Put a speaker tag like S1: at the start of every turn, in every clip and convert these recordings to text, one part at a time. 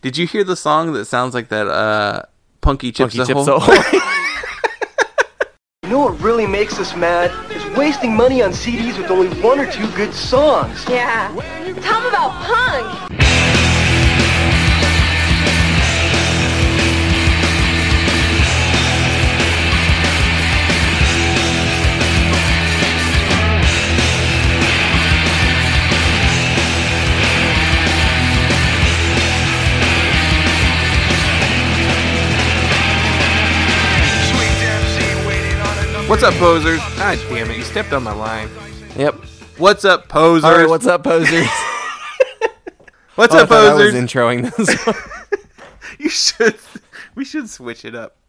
S1: Did you hear the song that sounds like that Punky Chips Ahoy?
S2: You know what really makes us mad? Is wasting money on CDs with only one or two good songs.
S3: Yeah. Tell them about punk.
S1: What's up, posers?
S4: God damn it, you stepped on my line.
S5: Yep.
S1: What's up, posers?
S5: All right, what's up, posers?
S1: What's
S5: I
S1: up,
S5: thought I was
S1: posers?
S5: introing this one.
S1: You should. We should switch it up.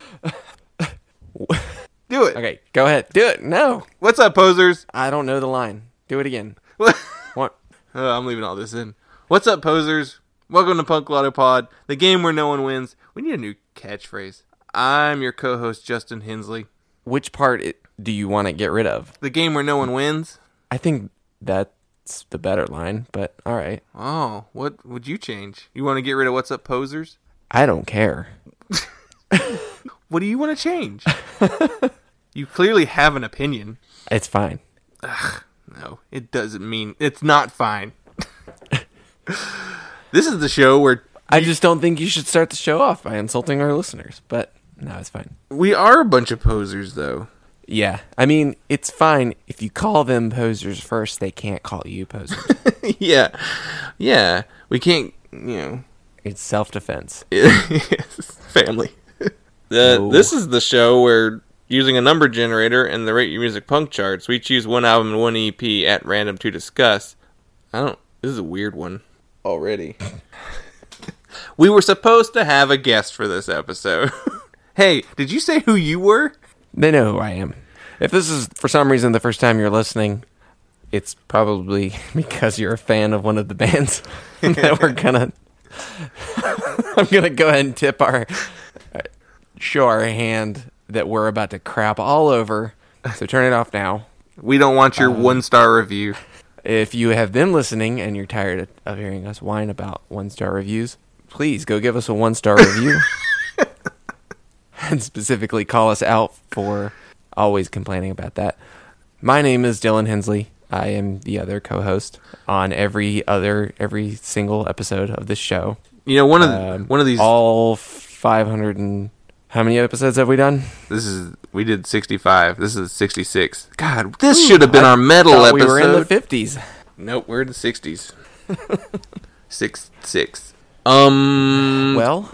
S1: Do it.
S5: Okay, go ahead. Do it. No.
S1: What's up, posers?
S5: I don't know the line. Do it again.
S1: What?
S5: What?
S1: I'm leaving all this in. What's up, posers? Welcome to Punk Lotto Pod, the game where no one wins. We need a new catchphrase. I'm your co-host, Justin Hensley.
S5: Which part do you want to get rid of?
S1: The game where no one wins?
S5: I think that's the better line, but all right.
S1: Oh, what would you change? You want to get rid of what's up, posers?
S5: I don't care.
S1: What do you want to change? You clearly have an opinion.
S5: It's fine.
S1: No, it doesn't mean it's not fine. This is the show where
S5: I just don't think you should start the show off by insulting our listeners, but no, it's fine.
S1: we are a bunch of posers, though.
S5: Yeah, I mean, it's fine. If you call them posers first, they can't call you posers.
S1: Yeah. We can't,
S5: It's self-defense.
S1: family.
S5: No.
S1: This is the show where, using a number generator and the Rate Your Music Punk charts, we choose one album and one EP at random to discuss. This is a weird one already. We were supposed to have a guest for this episode. Hey, did you say who you were?
S5: They know who I am. If this is, for some reason, the first time you're listening, it's probably because you're a fan of one of the bands that we're gonna... I'm gonna go ahead and show our hand that we're about to crap all over. So turn it off now.
S1: We don't want your one-star review.
S5: If you have been listening and you're tired of hearing us whine about one-star reviews, please go give us a one-star review. And specifically call us out for always complaining about that. My name is Dylan Hensley. I am the other co-host on every single episode of this show.
S1: You know, one of these.
S5: All 500 and how many episodes have we done?
S1: We did 65. This is 66. God, this should have been our metal
S5: Thought
S1: episode.
S5: we were in the 50s.
S1: Nope, we're in the 60s. 6.
S5: Well,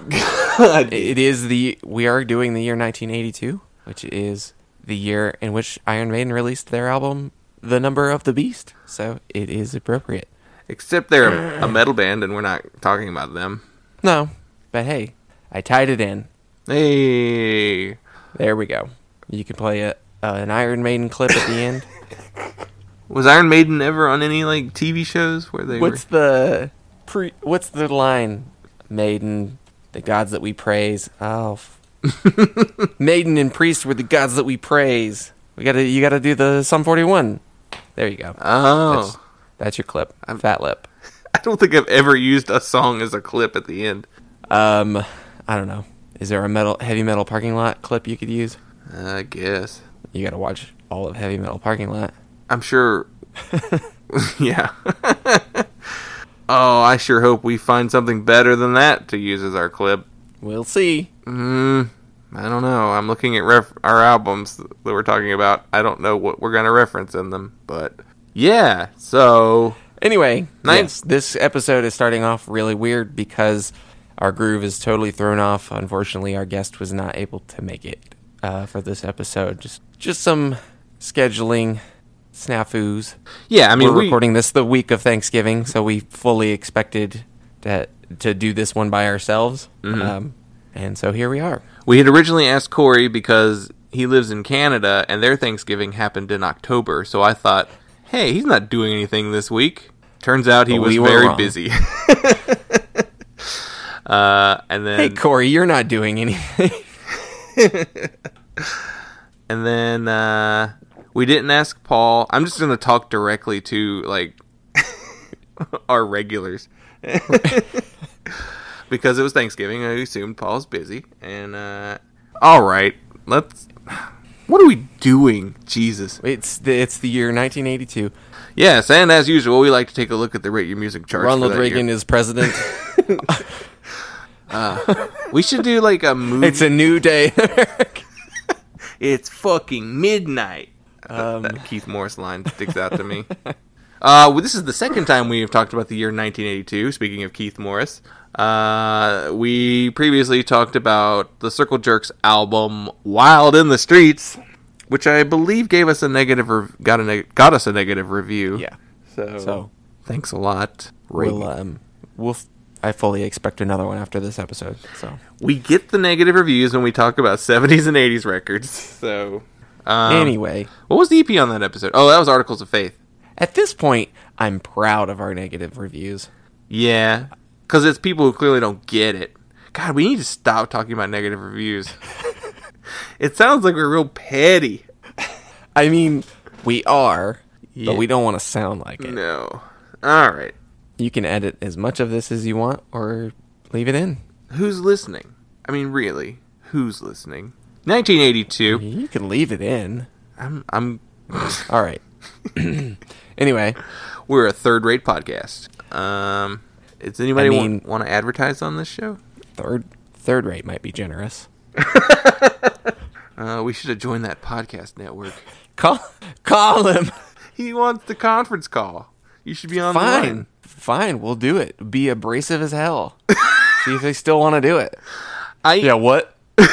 S5: we are doing the year 1982, which is the year in which Iron Maiden released their album, The Number of the Beast. So it is appropriate.
S1: Except they're a metal band, and we're not talking about them.
S5: No, but hey, I tied it in.
S1: Hey.
S5: There we go. You can play an Iron Maiden clip at the end.
S1: Was Iron Maiden ever on any TV shows where they
S5: What's the line? Maiden, the gods that we praise. Oh, Maiden and priest were the gods that we praise. You gotta do the Sum 41. There you go.
S1: Oh,
S5: that's your clip. Fat lip.
S1: I don't think I've ever used a song as a clip at the end.
S5: I don't know. Is there a heavy metal parking lot clip you could use?
S1: I guess.
S5: You gotta watch all of Heavy Metal Parking Lot.
S1: I'm sure. Yeah. Oh, I sure hope we find something better than that to use as our clip.
S5: We'll see.
S1: I don't know. I'm looking at our albums that we're talking about. I don't know what we're going to reference in them, but yeah, so...
S5: Anyway, yes, this episode is starting off really weird because our groove is totally thrown off. Unfortunately, our guest was not able to make it for this episode. Just some scheduling snafus.
S1: Yeah, I mean,
S5: we're recording this the week of Thanksgiving, so we fully expected to do this one by ourselves. Mm-hmm. And so here we are.
S1: We had originally asked Corey because he lives in Canada and their Thanksgiving happened in October. So I thought, hey, he's not doing anything this week. Turns out he was very busy. And then,
S5: hey, Corey, you're not doing anything.
S1: And then we didn't ask Paul. I'm just going to talk directly to our regulars. because it was Thanksgiving. I assumed Paul's busy. And, all right, what are we doing? Jesus.
S5: It's the year 1982.
S1: Yes, and as usual, we like to take a look at the Rate Your Music charts.
S5: Ronald
S1: for that
S5: Reagan
S1: year.
S5: is president.
S1: We should do like a movie.
S5: It's a new day.
S1: It's fucking midnight. That Keith Morris line sticks out to me. Well, this is the second time we have talked about the year 1982. Speaking of Keith Morris, we previously talked about the Circle Jerks album "Wild in the Streets," which I believe gave us a negative, got us a negative review.
S5: Yeah.
S1: So thanks a lot.
S5: I fully expect another one after this episode. So
S1: We get the negative reviews when we talk about 70s and 80s records. So
S5: anyway,
S1: what was the EP on that episode? Oh, that was Articles of Faith.
S5: at this point, I'm proud of our negative reviews.
S1: Yeah, because it's people who clearly don't get it. God, we need to stop talking about negative reviews. It sounds like we're real petty.
S5: I mean, we are,
S1: Yeah.
S5: but we don't want to sound like it.
S1: No. All right.
S5: You can edit as much of this as you want, or leave it in.
S1: Who's listening? I mean, really, who's listening? 1982.
S5: You can leave it in.
S1: I'm.
S5: All right. Anyway,
S1: We're a third-rate podcast. Does anybody
S5: I mean-
S1: want to advertise on this show?
S5: third rate might be generous.
S1: We should have joined that podcast network.
S5: Call him.
S1: He wants the conference call. You should be on the line.
S5: Fine, we'll do it. Be abrasive as hell. See if they still want to do it. Yeah, what?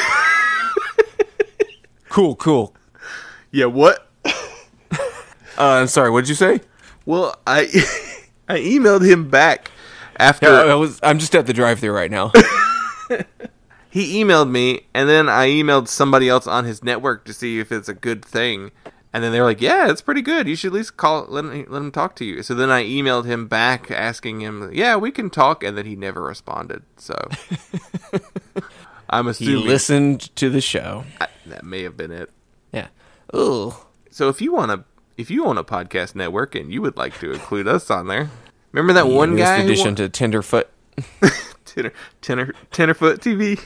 S5: Cool.
S1: Yeah, what?
S5: I'm sorry, what did you say?
S1: Well, I emailed him back after
S5: I'm just at the drive-thru right now.
S1: he emailed me, and then I emailed somebody else on his network to see if it's a good thing. And then they were like, "Yeah, it's pretty good. You should at least let him talk to you." So then I emailed him back asking him, "Yeah, we can talk," and then he never responded. So I'm
S5: He
S1: assuming
S5: listened to the show.
S1: that may have been it.
S5: Yeah. Ooh.
S1: So if you own a podcast network and you would like to include us on there, remember that one guy who
S5: addition to Tenderfoot.
S1: Tenderfoot TV.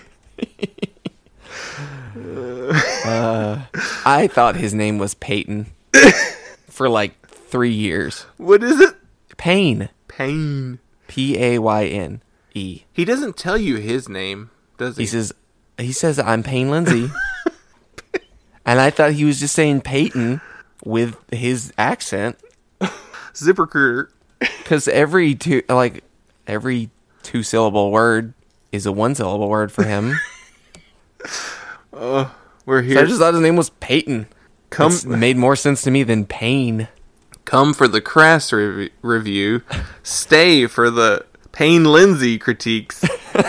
S5: I thought his name was Peyton for like 3 years.
S1: What is it?
S5: Payne.
S1: Pain.
S5: Payne.
S1: He doesn't tell you his name, does he?
S5: He says I'm Payne Lindsay. And I thought he was just saying Peyton with his accent,
S1: ZipRecruiter.
S5: because every two syllable word is a one syllable word for him.
S1: We're here.
S5: So I just thought his name was Peyton.
S1: Come,
S5: It made more sense to me than Payne.
S1: come for the crass review. Stay for the Payne Lindsay critiques.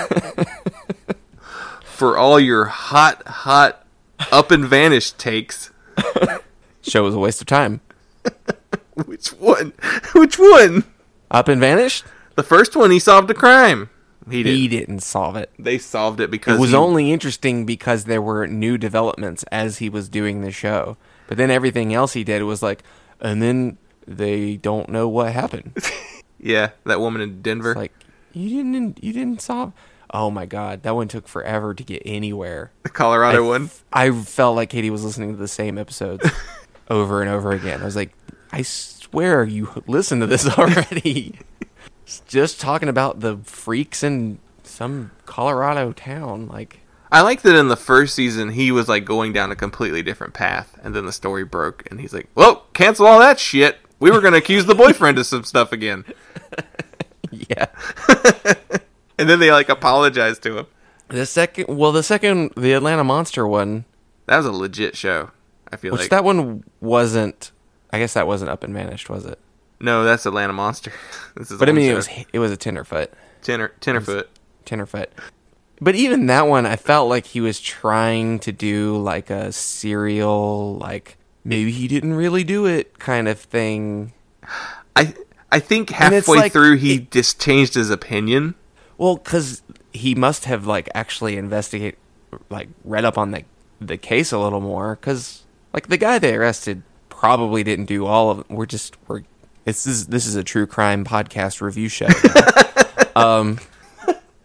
S1: For all your hot up and vanished takes.
S5: Show was a waste of time.
S1: Which one? Which one?
S5: Up and vanished?
S1: The first one, he solved a crime. He did.
S5: He didn't solve it.
S1: They solved it because
S5: It was only interesting because there were new developments as he was doing the show. But then everything else he did was like, and then they don't know what happened.
S1: Yeah, that woman in Denver.
S5: It's like, you didn't solve. Oh my god, that one took forever to get anywhere.
S1: The Colorado one.
S5: I felt like Katie was listening to the same episodes over and over again. I was like, I swear you listened to this already. Just talking about the freaks in some Colorado town, like.
S1: I like that in the first season he was like going down a completely different path, and then the story broke, and he's like, "Well, cancel all that shit. We were going to accuse the boyfriend of some stuff again."
S5: Yeah.
S1: And then they like apologized to him.
S5: The Atlanta Monster one,
S1: That was a legit show. I feel
S5: which
S1: like
S5: that one wasn't. I guess that wasn't Up and Vanished, was it?
S1: No, that's Atlanta Monster. This is
S5: But I
S1: one
S5: mean,
S1: show.
S5: it was a Tenderfoot.
S1: Tenderfoot.
S5: Tenderfoot. But even that one, I felt like he was trying to do like a serial, like maybe he didn't really do it kind of thing.
S1: I think
S5: And it's
S1: halfway
S5: like-
S1: through he just changed his opinion.
S5: Well, because he must have like actually read up on the case a little more. Because like the guy they arrested probably didn't do all of it. This is a true crime podcast review show.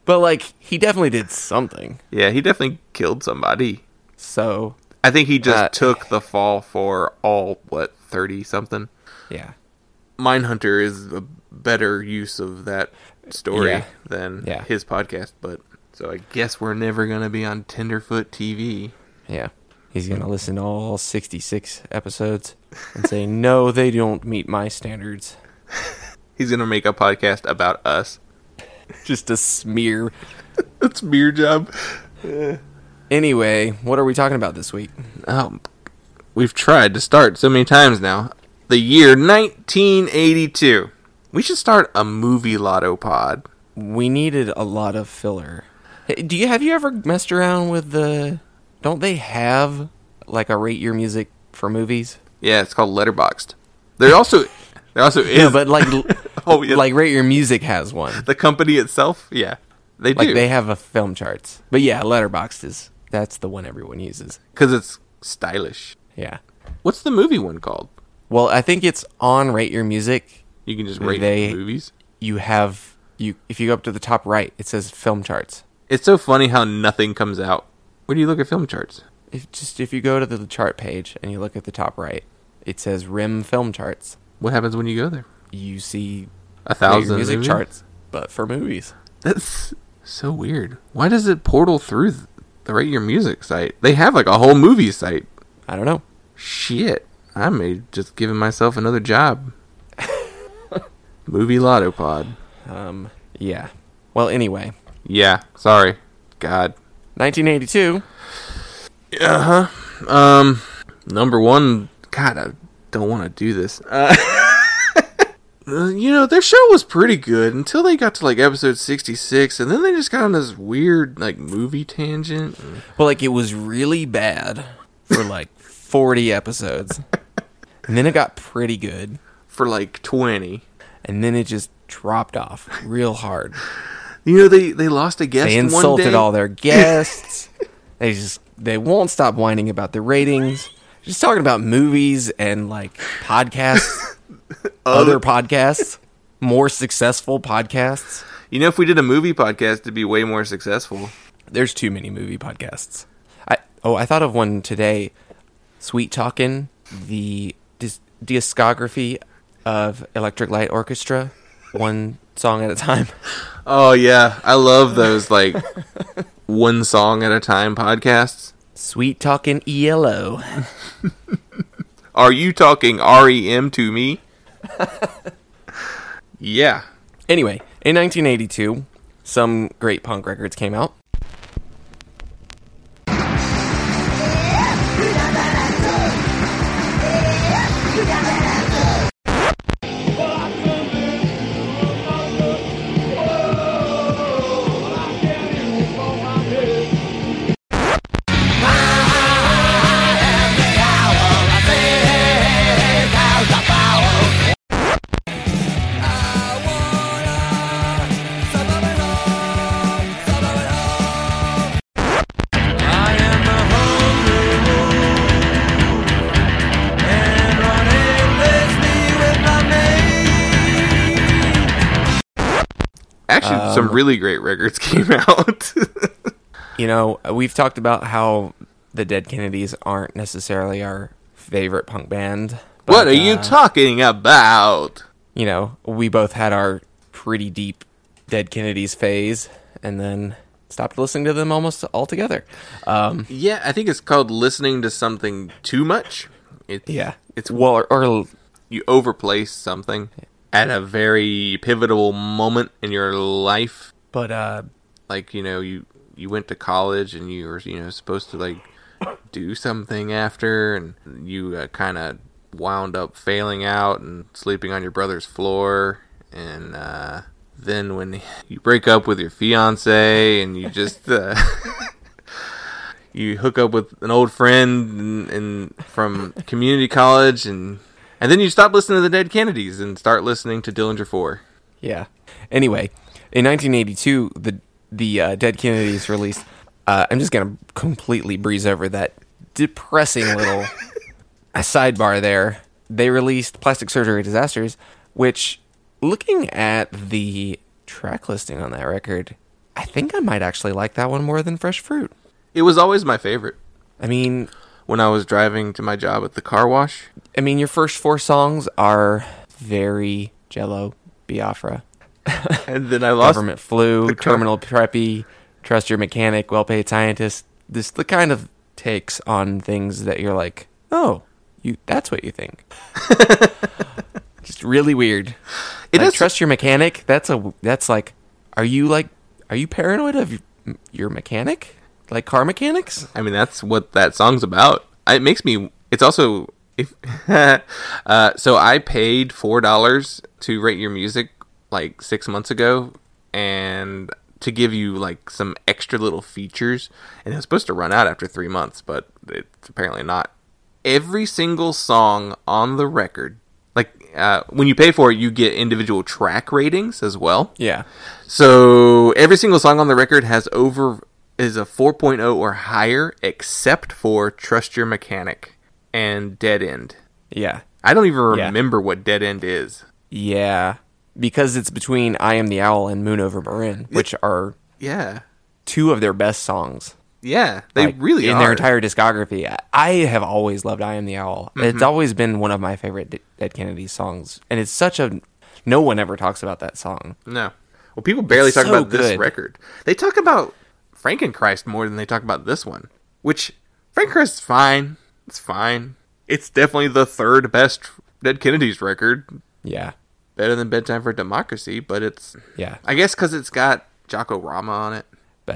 S5: But, like, he definitely did something.
S1: Yeah, he definitely killed somebody.
S5: So,
S1: I think he just took the fall for all, 30-something?
S5: yeah.
S1: Mindhunter is a better use of that story than his podcast, but so I guess we're never going to be on Tenderfoot TV.
S5: Yeah. He's going to listen to all 66 episodes and say, no, they don't meet my standards.
S1: He's going to make a podcast about us.
S5: Just a smear.
S1: A smear job.
S5: Anyway, what are we talking about this week?
S1: Oh, we've tried to start so many times now. The year 1982. We should start a movie lotto pod.
S5: We needed a lot of filler. Hey, have you ever messed around with don't they have like a rate your music for movies?
S1: Yeah, it's called Letterboxd. There also is.
S5: Yeah, but like
S1: yeah.
S5: like Rate Your Music has one.
S1: The company itself, yeah, they do.
S5: Like they have a film charts. But yeah, Letterboxd that's the one everyone uses
S1: because it's stylish.
S5: Yeah.
S1: What's the movie one called?
S5: Well, I think it's on Rate Your Music.
S1: You can just rate movies.
S5: If you go up to the top right, it says film charts.
S1: It's so funny how nothing comes out. Where do you look at film charts?
S5: If you go to the chart page and you look at the top right, it says RIM film charts.
S1: What happens when you go there?
S5: You see
S1: 1,000
S5: music
S1: movies?
S5: charts, but for movies.
S1: That's so weird. Why does it portal through the Rate Your Music site? They have like a whole movie site.
S5: I don't know.
S1: Shit. I may just giving myself another job. Movie Lotto Pod.
S5: Yeah. Well, anyway.
S1: Yeah. Sorry. God.
S5: 1982.
S1: Number one. God, I don't want to do this. Their show was pretty good until they got to like episode 66, and then they just got on this weird like movie tangent.
S5: Well, like it was really bad for like 40 episodes, and then it got pretty good
S1: for like 20,
S5: and then it just dropped off real hard.
S1: They lost a guest.
S5: They insulted all their guests. They won't stop whining about the ratings. Just talking about movies and like podcasts, other podcasts, more successful podcasts.
S1: If we did a movie podcast, it'd be way more successful.
S5: There's too many movie podcasts. I thought of one today. Sweet Talkin', the discography of Electric Light Orchestra, one song at a time.
S1: Oh yeah, I love those like one song at a time podcasts.
S5: Sweet Talkin' ELO.
S1: Are you talking REM to me? Yeah.
S5: Anyway, in 1982, some great punk records came out.
S1: Actually, some really great records came out.
S5: We've talked about how the Dead Kennedys aren't necessarily our favorite punk band. But,
S1: what are you talking about?
S5: We both had our pretty deep Dead Kennedys phase and then stopped listening to them almost altogether.
S1: Yeah, I think it's called listening to something too much. It's
S5: or
S1: you overplay something at a very pivotal moment in your life.
S5: But
S1: like you went to college and you were supposed to like do something after, and you kind of wound up failing out and sleeping on your brother's floor, and then when you break up with your fiance and you just you hook up with an old friend and from community college, and then you stop listening to the Dead Kennedys and start listening to Dillinger 4.
S5: Yeah. Anyway, in 1982, the Dead Kennedys released. I'm just gonna completely breeze over that depressing little sidebar there. They released Plastic Surgery Disasters, which, looking at the track listing on that record, I think I might actually like that one more than Fresh Fruit.
S1: It was always my favorite
S5: I mean,
S1: when I was driving to my job at the car wash.
S5: your first 4 songs are very Jello, Biafra,
S1: And then I lost
S5: Government Flu,
S1: the car.
S5: Terminal Preppy, Trust Your Mechanic, Well-Paid Scientist. This the kind of takes on things that you're like, oh, that's what you think. Just really weird.
S1: It
S5: Like,
S1: is-
S5: Trust Your Mechanic. That's like, are you paranoid of your mechanic, like car mechanics?
S1: I mean, that's what that song's about. It makes me. It's also. So I paid $4 to rate your music like 6 months ago, and to give you like some extra little features, and it was supposed to run out after 3 months, but it's apparently not. Every single song on the record, like when you pay for it, you get individual track ratings as well.
S5: Yeah.
S1: So every single song on the record is a 4.0 or higher, except for Trust Your Mechanic and Dead End.
S5: Yeah.
S1: I don't even
S5: Yeah.
S1: remember what Dead End is.
S5: Yeah. Because it's between I Am the Owl and Moon Over Marin, which are
S1: Yeah. 2
S5: of their best songs.
S1: Yeah, they
S5: Like,
S1: really
S5: in
S1: are.
S5: their entire discography. I have always loved I Am the Owl.
S1: Mm-hmm.
S5: It's always been one of my favorite Dead Kennedys songs, and it's such a no one ever talks about that song.
S1: No. Well, people barely talk
S5: so
S1: about this
S5: good.
S1: record. They talk about Frankenchrist more than they talk about this one, which Frankenchrist's fine. It's fine. It's definitely the 3rd best Dead Kennedys record.
S5: Yeah.
S1: Better than Bedtime for Democracy, but it's...
S5: Yeah.
S1: I guess because it's got Jocko Rama on it.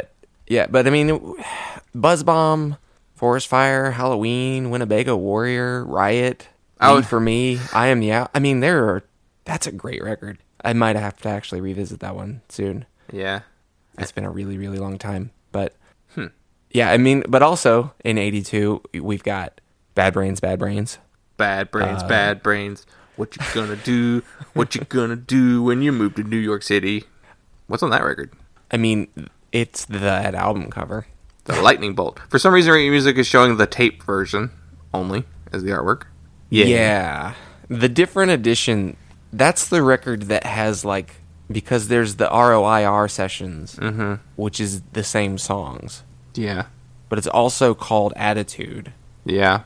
S5: But I mean, Buzz Bomb, Forest Fire, Halloween, Winnebago Warrior, Riot, Me for Me, I Am the Owl. I mean, that's a great record. I might have to actually revisit that one soon.
S1: Yeah.
S5: It's been a really, really long time. But, yeah, I mean, but also in 82, we've got Bad Brains, Bad Brains.
S1: Bad brains, bad brains. What you gonna do? What you gonna do when you move to New York City? What's on that record?
S5: I mean, it's that album cover.
S1: The Lightning Bolt. For some reason, Rate Your Music is showing the tape version only as the artwork.
S5: Yeah. The different edition, that's the record that has, like, because there's the ROIR sessions, which is the same songs.
S1: Yeah.
S5: But it's also called Attitude.
S1: Yeah.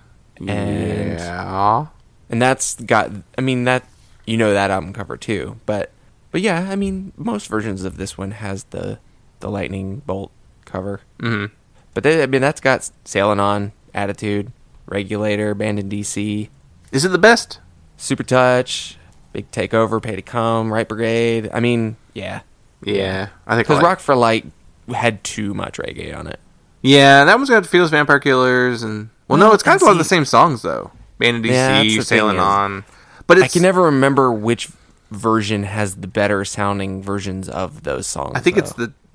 S5: And-
S1: Yeah.
S5: And that's got, I mean, that, that album cover too. But yeah, I mean, most versions of this one has the lightning bolt cover.
S1: Mm-hmm.
S5: But that's got Sailing On, Attitude, Regulator, Band in DC,
S1: Is it the best?
S5: Super Touch, Big Takeover, Pay to Come, Right Brigade. I mean, yeah.
S1: Yeah. I think
S5: Because
S1: I like-
S5: Rock for Light had too much reggae on it.
S1: Yeah, that one's got Feels Vampire Killers and... Well, no,
S5: Well,
S1: it's kind of a lot of the same songs, though. Band of
S5: Yeah, that's
S1: DC,
S5: the
S1: Sailing
S5: thing is-
S1: On. But it's...
S5: I can never remember which version has the better sounding versions of those songs.
S1: I think
S5: though.
S1: it's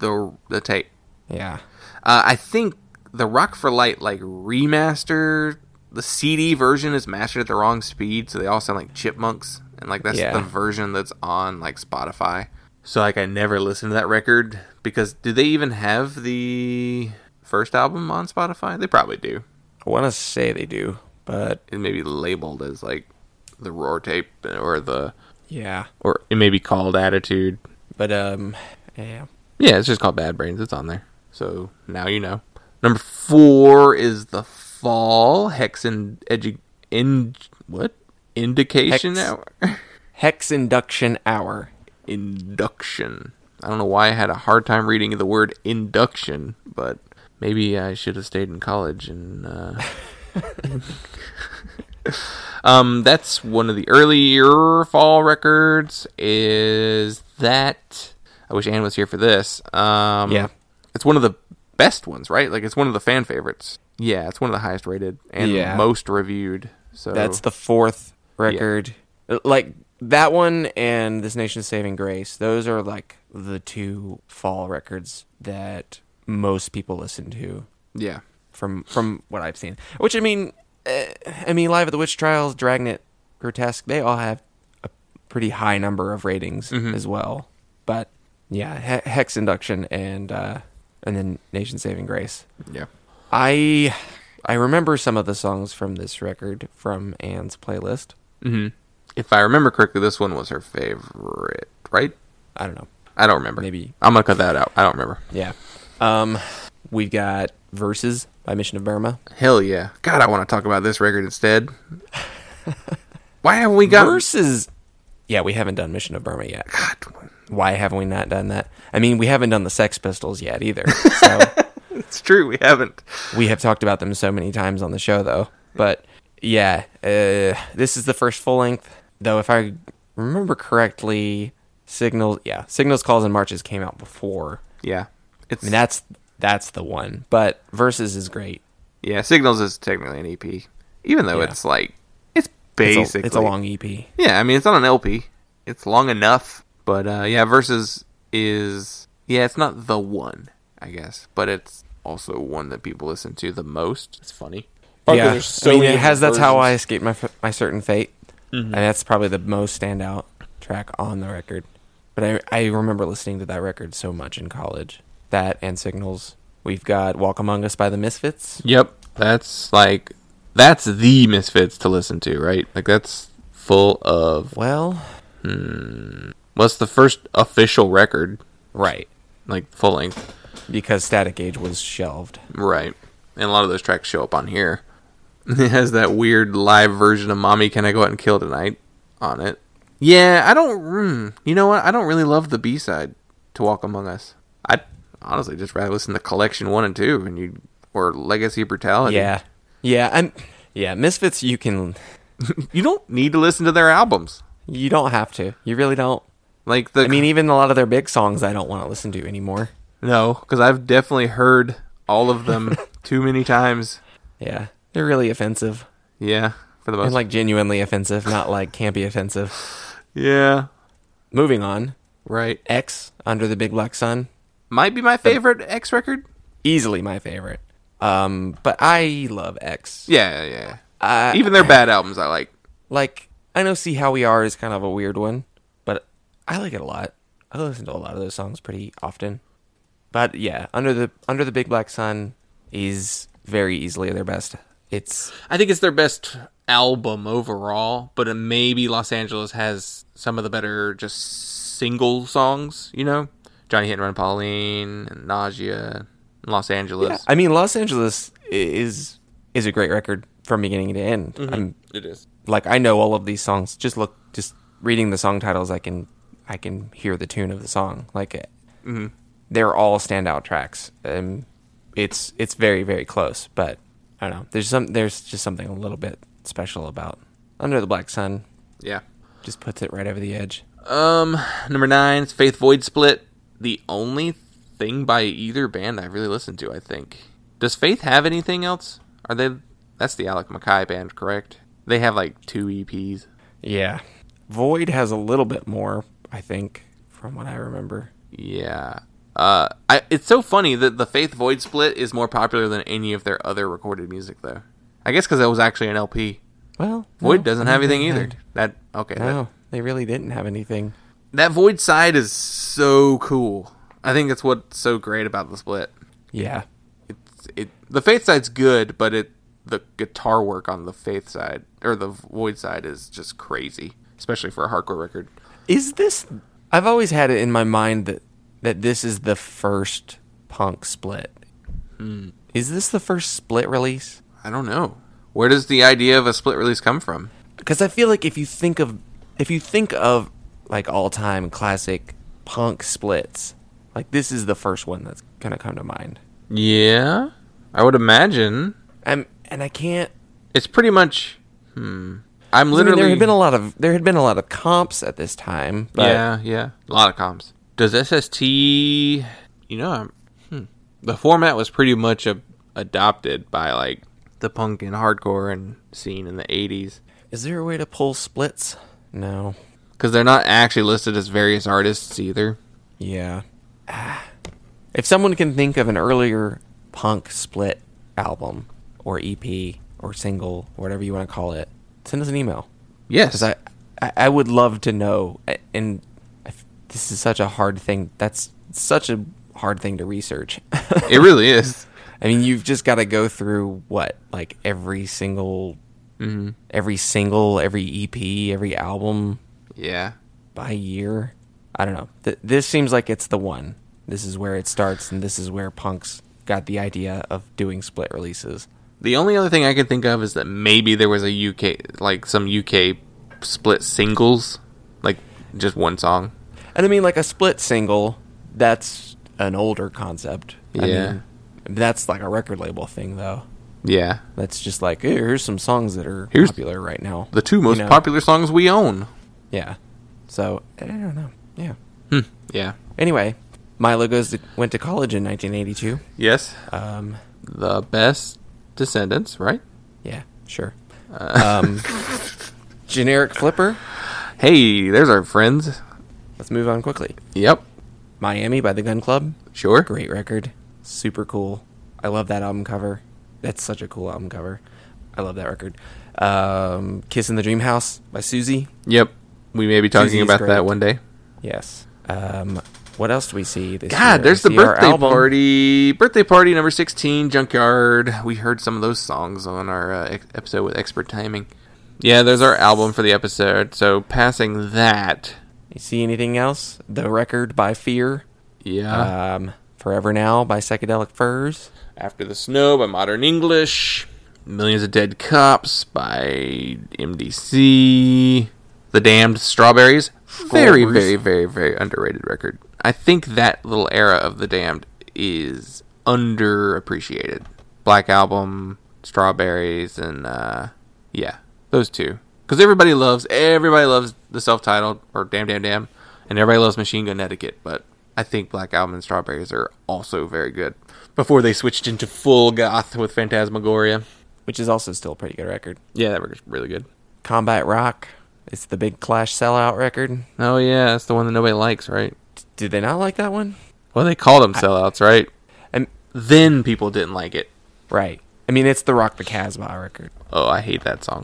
S1: the tape.
S5: Yeah.
S1: I think the Rock for Light like remaster, the CD version is mastered at the wrong speed, so they all sound like chipmunks, and like that's
S5: Yeah.
S1: the version that's on like Spotify. So like I never listened to that record because do they even have the first album on Spotify? They probably do.
S5: I want to say they do, but
S1: It may be labeled as like the Roar tape or
S5: yeah.
S1: it may be called Attitude.
S5: But yeah.
S1: Yeah, it's just called Bad Brains. It's on there. So now you know. Number 4 is The Fall. Indication
S5: Hex.
S1: Hour?
S5: Hex Induction Hour.
S1: Induction. I don't know why I had a hard time reading the word induction, but maybe I should have stayed in college and that's one of the earlier Fall records. Is that I wish Ann was here for this.
S5: Yeah.
S1: It's one of the best ones, right? Like it's one of the fan favorites. Yeah, it's one of the highest rated and
S5: Yeah.
S1: most reviewed. So
S5: That's the 4th record. Like that one and This Nation's Saving Grace. Those are like the 2 Fall records that most people listen to
S1: yeah.
S5: from what I've seen. Which I mean, Live at the Witch Trials, Dragnet, Grotesque. They all have a pretty high number of ratings as well. But yeah, Hex Induction and then Nation Saving Grace.
S1: Yeah.
S5: I remember some of the songs from this record from Anne's playlist.
S1: Mm-hmm. If I remember correctly, this one was her favorite, right?
S5: I don't know.
S1: I don't remember.
S5: Maybe.
S1: I'm gonna cut that out. I don't remember.
S5: Yeah. We've got Verses by Mission of Burma.
S1: Hell yeah. God, I want to talk about this record instead. Why haven't we got...
S5: Verses... Yeah, we haven't done Mission of Burma yet.
S1: God.
S5: Why haven't we not done that? I mean, we haven't done the Sex Pistols yet either. So
S1: It's true, we haven't.
S5: we have talked about them so many times on the show, though. But, yeah, this is the first full-length. Though, if I remember correctly, Signals, Calls, and Marches came out before.
S1: Yeah.
S5: I mean, that's the one. But Verses is great.
S1: Yeah, Signals is technically an EP. Even though
S5: Yeah.
S1: it's like... It's basically...
S5: It's a long E EP.
S1: Yeah, I mean, it's not an LP. It's long enough. But, yeah, Versus is... Yeah, it's not the one, I guess. But it's also one that people listen to the most. It's funny.
S5: Yeah,
S1: there's so
S5: I mean,
S1: many
S5: it has That's How I
S1: versions.
S5: Escaped My Certain Fate. And that's probably the most standout track on the record. But I remember listening to that record so much in college. That and Signals. We've got Walk Among Us by the Misfits.
S1: Yep. That's the Misfits to listen to, right? Like, that's full of...
S5: Well,
S1: What's the first official record?
S5: right.
S1: Like, full length.
S5: Because Static Age was shelved.
S1: Right. And a lot of those tracks show up on here. It has that weird live version of Mommy Can I Go Out and Kill Tonight on it. Yeah, I don't... you know what? I don't really love the B-side to Walk Among Us. I'd honestly just rather listen to Collection 1 and 2 or Legacy of Brutality.
S5: Yeah, Misfits, you
S1: You don't need to listen to their albums.
S5: don't have to. You really don't.
S1: Like
S5: I mean, even a lot of their big songs I don't want to listen to anymore.
S1: No, because I've definitely heard all of them too many times.
S5: Yeah, they're really offensive.
S1: Yeah, for the most
S5: And like genuinely offensive, not like campy offensive.
S1: Yeah,
S5: Moving on.
S1: right.
S5: X, Under the Big Black Sun.
S1: Might be my favorite X record.
S5: Easily my favorite. But I love X.
S1: Yeah. Even their bad albums I like.
S5: Like, I know See How We Are is kind of a weird one, but I like it a lot. I listen to a lot of those songs pretty often. But yeah, Under the Big Black Sun is very easily their best.
S1: I think it's their best album overall, but maybe Los Angeles has some of the better just single songs, you know? Johnny Hit and Run Pauline, and Nausea, and Los Angeles.
S5: I mean, Los Angeles is a great record from beginning to end.
S1: It is.
S5: Like, I know all of these songs. Just reading the song titles, I can hear the tune of the song. Like, they're all standout tracks. It's very, very close, but I don't know. There's just something a little bit special about Under the Black Sun.
S1: Yeah.
S5: Just puts it right over the edge.
S1: Number 9 is Faith Void Split. The only thing by either band I really listened to, I think. Does Faith have anything else? That's the Alec Mackay band, correct? They have like 2 EPs.
S5: Yeah. Void has a little bit more, I think, from what I remember.
S1: Yeah. It's so funny that the Faith Void Split is more popular than any of their other recorded music, though. I guess because it was actually an LP.
S5: Well,
S1: Void doesn't have anything either.
S5: They really didn't have anything.
S1: That Void side is so cool. I think that's what's so great about the split.
S5: Yeah.
S1: The Faith side's good, but the guitar work on the Faith side or the Void side is just crazy, especially for a hardcore record.
S5: Is this... I've always had it in my mind that this is the first Punk split. Is this the first split release?
S1: I don't know. Where does the idea of a split release come from?
S5: Because I feel like if you think of like all-time classic Punk splits, like this is the first one that's gonna come to mind.
S1: Yeah, I would imagine.
S5: And I can't...
S1: It's pretty much... I'm literally...
S5: I mean, there had been a lot of comps at this time. But
S1: Yeah. A lot of comps. Does SST... The format was pretty much adopted by, like, the punk and hardcore and scene in the 80s.
S5: Is there a way to pull splits? No.
S1: Because they're not actually listed as various artists either.
S5: Yeah. If someone can think of an earlier Punk split album or EP or single, whatever you want to call it, send us an email.
S1: Yes.
S5: Because I would love to know. And this is such a hard thing. That's such a hard thing to research.
S1: It really is.
S5: I mean, you've just got to go through like every single, every EP, every album.
S1: Yeah.
S5: By year. I don't know. This seems like it's the one. This is where it starts, and this is where Punk's got the idea of doing split releases.
S1: The only other thing I can think of is that maybe there was a UK, like some UK split singles, like just one song.
S5: And I mean, like a split single, that's an older concept.
S1: Yeah.
S5: I mean, that's like a record label thing, though.
S1: Yeah.
S5: That's just like, hey, here's some songs that are
S1: Here's
S5: popular right now.
S1: The two most popular songs we own.
S5: Yeah. So, I don't know. Yeah.
S1: Yeah.
S5: Anyway, Milo went to college in 1982.
S1: Yes. The Best Descendants, right?
S5: Yeah, sure. Generic Flipper.
S1: Hey, there's our friends.
S5: Let's move on quickly.
S1: Yep.
S5: Miami by the Gun Club.
S1: Sure.
S5: Great record. Super cool. I love that album cover. That's such a cool album cover. I love that record. Kiss in the Dream House by Susie.
S1: Yep. We may be talking
S5: Susie's
S1: about
S5: great.
S1: that one day.
S5: Yes. What else do we see this year?
S1: God, there's the
S5: See our
S1: birthday
S5: album.
S1: party. Birthday party number 16, Junkyard. We heard some of those songs on our episode with Expert Timing. Yeah, there's our album for the episode. So passing that.
S5: You see anything else? The Record by Fear.
S1: Yeah.
S5: Forever Now by Psychedelic Furs.
S1: After the Snow by Modern English. Millions of Dead Cops by MDC. The Damned Strawberries. Very,
S5: Scores.
S1: very, very, very underrated record. I think that little era of The Damned is underappreciated. Black Album, Strawberries, and yeah, those two. Because everybody loves the self-titled, or Damn Damn Damn, and everybody loves Machine Gun Etiquette, but I think Black Album and Strawberries are also very good. Before they switched into full goth with Phantasmagoria.
S5: Which is also still a pretty good record.
S1: Yeah, that record's really good.
S5: Combat Rock. It's the big Clash sellout record.
S1: Oh yeah, that's the one that nobody likes, right?
S5: Did they not like that one?
S1: Well, they called them sellouts, right?
S5: And
S1: Then people didn't like it.
S5: right. I mean, it's the Rock the Casbah record.
S1: Oh, I hate that song.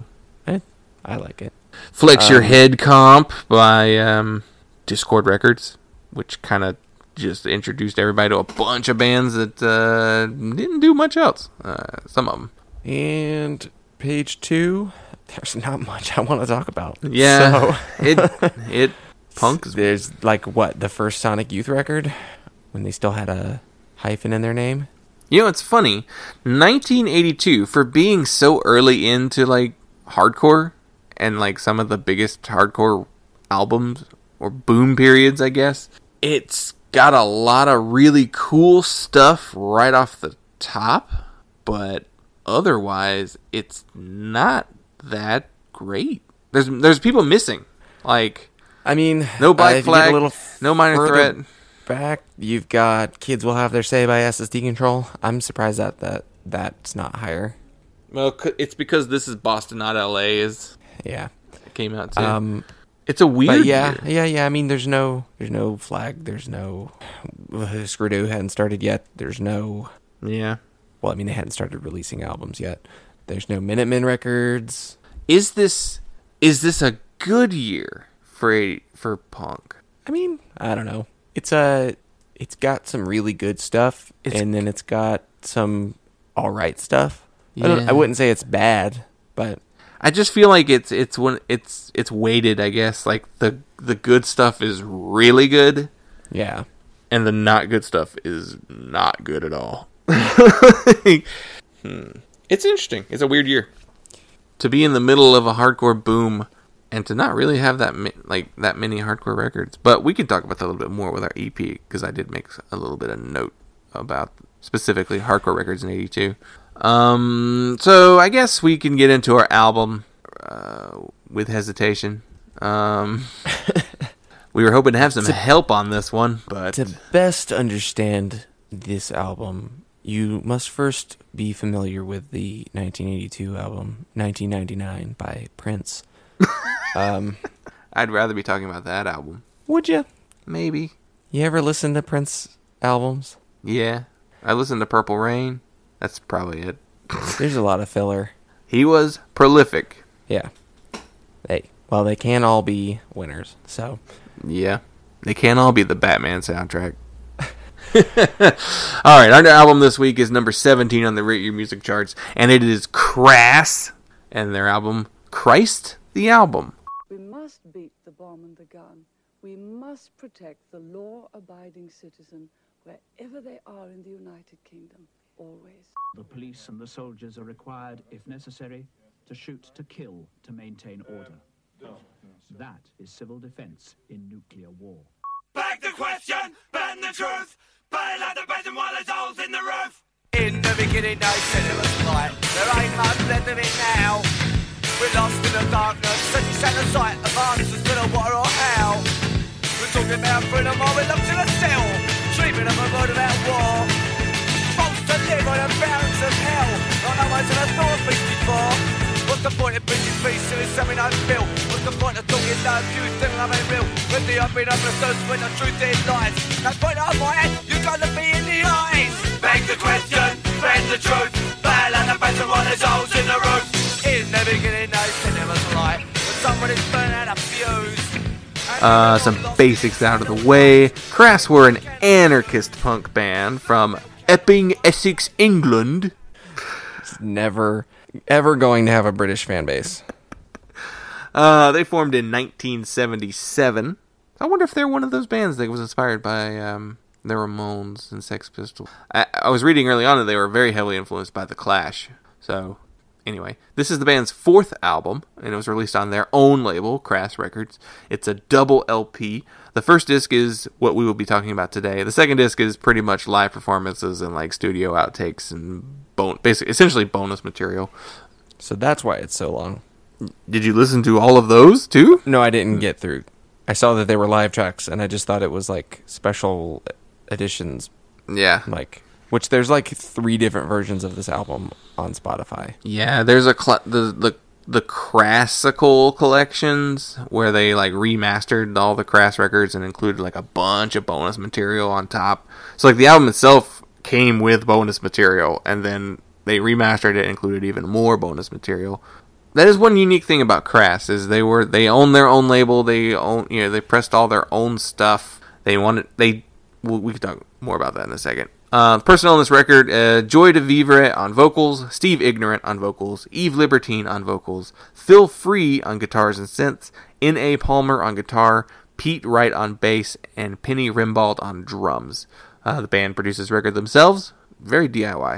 S5: I like it.
S1: Flex Your Head Comp by Discord Records, which kind of just introduced everybody to a bunch of bands that didn't do much else. Some of them.
S5: And page 2, there's not much I want to talk about.
S1: Yeah.
S5: So,
S1: Punk is...
S5: there's like what, the first Sonic Youth record when they still had a hyphen in their name.
S1: You know, it's funny. 1982, for being so early into like hardcore and like some of the biggest hardcore albums or boom periods, I guess, it's got a lot of really cool stuff right off the top, but otherwise it's not that great. There's people missing. Like,
S5: I mean,
S1: no Black
S5: if you get
S1: Flag,
S5: a little
S1: no Minor
S5: further
S1: Threat.
S5: Back, you've got Kids Will Have Their Say by SSD Control. I'm surprised that's not higher.
S1: Well, it's because this is Boston, not LA. It
S5: Yeah.
S1: came out too. It's a weird.
S5: But yeah.
S1: year.
S5: I mean, there's no Flag. There's no Screw-Doo hadn't started yet. There's no.
S1: Yeah.
S5: Well, I mean, they hadn't started releasing albums yet. There's no Minutemen records.
S1: Is this a good year for punk?
S5: I mean, I don't know. It's got some really good stuff, and then it's got some all right stuff.
S1: Yeah.
S5: I wouldn't say it's bad, but
S1: I just feel like it's weighted, I guess. Like the good stuff is really good,
S5: yeah.
S1: and the not good stuff is not good at all. It's interesting. It's a weird year to be in the middle of a hardcore boom and to not really have that many hardcore records. But we can talk about that a little bit more with our EP, because I did make a little bit of note about specifically hardcore records in '82. So I guess we can get into our album with hesitation. We were hoping to have some help on this one, but
S5: To best understand this album, you must first be familiar with the 1982 album 1999 by Prince.
S1: I'd rather be talking about that album.
S5: Would you?
S1: Maybe.
S5: You ever listen to Prince albums?
S1: Yeah. I listened to Purple Rain. That's probably it.
S5: There's a lot of filler.
S1: He was prolific.
S5: Yeah. They can't all be winners, so.
S1: Yeah. They can't all be the Batman soundtrack. Alright, our album this week is number 17 on the Rate Your Music charts, and it is Crass and their album Christ the Album.
S6: We must beat the bomb and the gun. We must protect the law-abiding citizen wherever they are in the United Kingdom, always.
S7: The police and the soldiers are required, if necessary, to shoot to kill to maintain order. That is civil defense in nuclear war.
S8: Beg the question, bend the truth, bail out the bedroom while there's holes in the roof. In the beginning, they said it was light. There ain't much left of it now. We're lost in the darkness, searching shadow sight of answers to the what or how. We're talking about freedom while we're locked in a cell, dreaming of a world without war. Supposed to live on the bounds of hell, not no one's ever thought of peace before. What's the point of bringing peace if it's something unbuilt? What's the point of talking love, you still ain't real? When the open up the when the truth is lies. That's point of my head, you gotta be in the eyes. Beg the question, bend the truth, bail and the better while there's holes in the roof. In the beginning, they said it was light, but somebody's burning out a fuse.
S1: Some basics out of the way. Crass were an anarchist punk band from Epping, Essex, England.
S5: It's never, ever going to have a British fan base.
S1: They formed in 1977. I wonder if they're one of those bands that was inspired by the Ramones and Sex Pistols. I was reading early on that they were very heavily influenced by The Clash. So, anyway, this is the band's fourth album, and it was released on their own label, Crass Records. It's a double LP. The first disc is what we will be talking about today. The second disc is pretty much live performances and like studio outtakes and basically essentially bonus material.
S5: So that's why it's so long.
S1: Did you listen to all of those too?
S5: No, I didn't get through. I saw that they were live tracks, and I just thought it was like special editions.
S1: Yeah.
S5: Like, which there's like 3 different versions of this album on Spotify.
S1: Yeah, there's the Crassical collections where they like remastered all the Crass records and included like a bunch of bonus material on top. So like the album itself came with bonus material, and then they remastered it and included even more bonus material. That is one unique thing about Crass, is they own their own label. They pressed all their own stuff. We can talk more about that in a second. Personnel on this record: Joy DeVivre on vocals, Steve Ignorant on vocals, Eve Libertine on vocals, Phil Free on guitars and synths, N.A. Palmer on guitar, Pete Wright on bass, and Penny Rimbald on drums. The band produced this record themselves. Very DIY.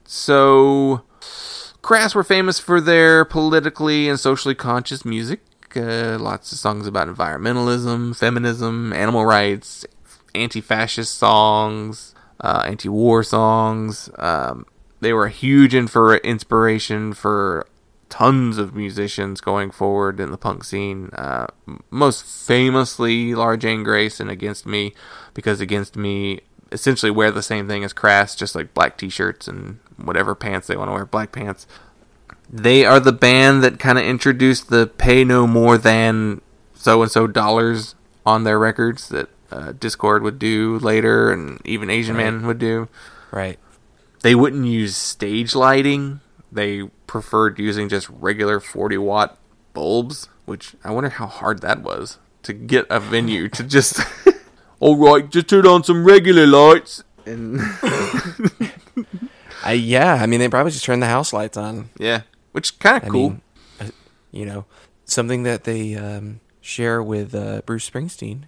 S1: So, Crass were famous for their politically and socially conscious music. Lots of songs about environmentalism, feminism, animal rights, anti-fascist songs, anti-war songs. They were a huge inspiration for tons of musicians going forward in the punk scene. Most famously, Laura Jane Grace and Against Me, because Against Me essentially wear the same thing as Crass, just like black t-shirts and whatever pants they want to wear, black pants. They are the band that kind of introduced the pay no more than so-and-so dollars on their records that Discord would do later, and even Asian Man would do.
S5: Right.
S1: They wouldn't use stage lighting. They preferred using just regular 40-watt bulbs, which I wonder how hard that was to get a venue to just, all right, just turn on some regular lights. And
S5: yeah, I mean, they probably just turned the house lights on.
S1: Yeah, which kind of cool.
S5: Mean, something that they share with Bruce Springsteen.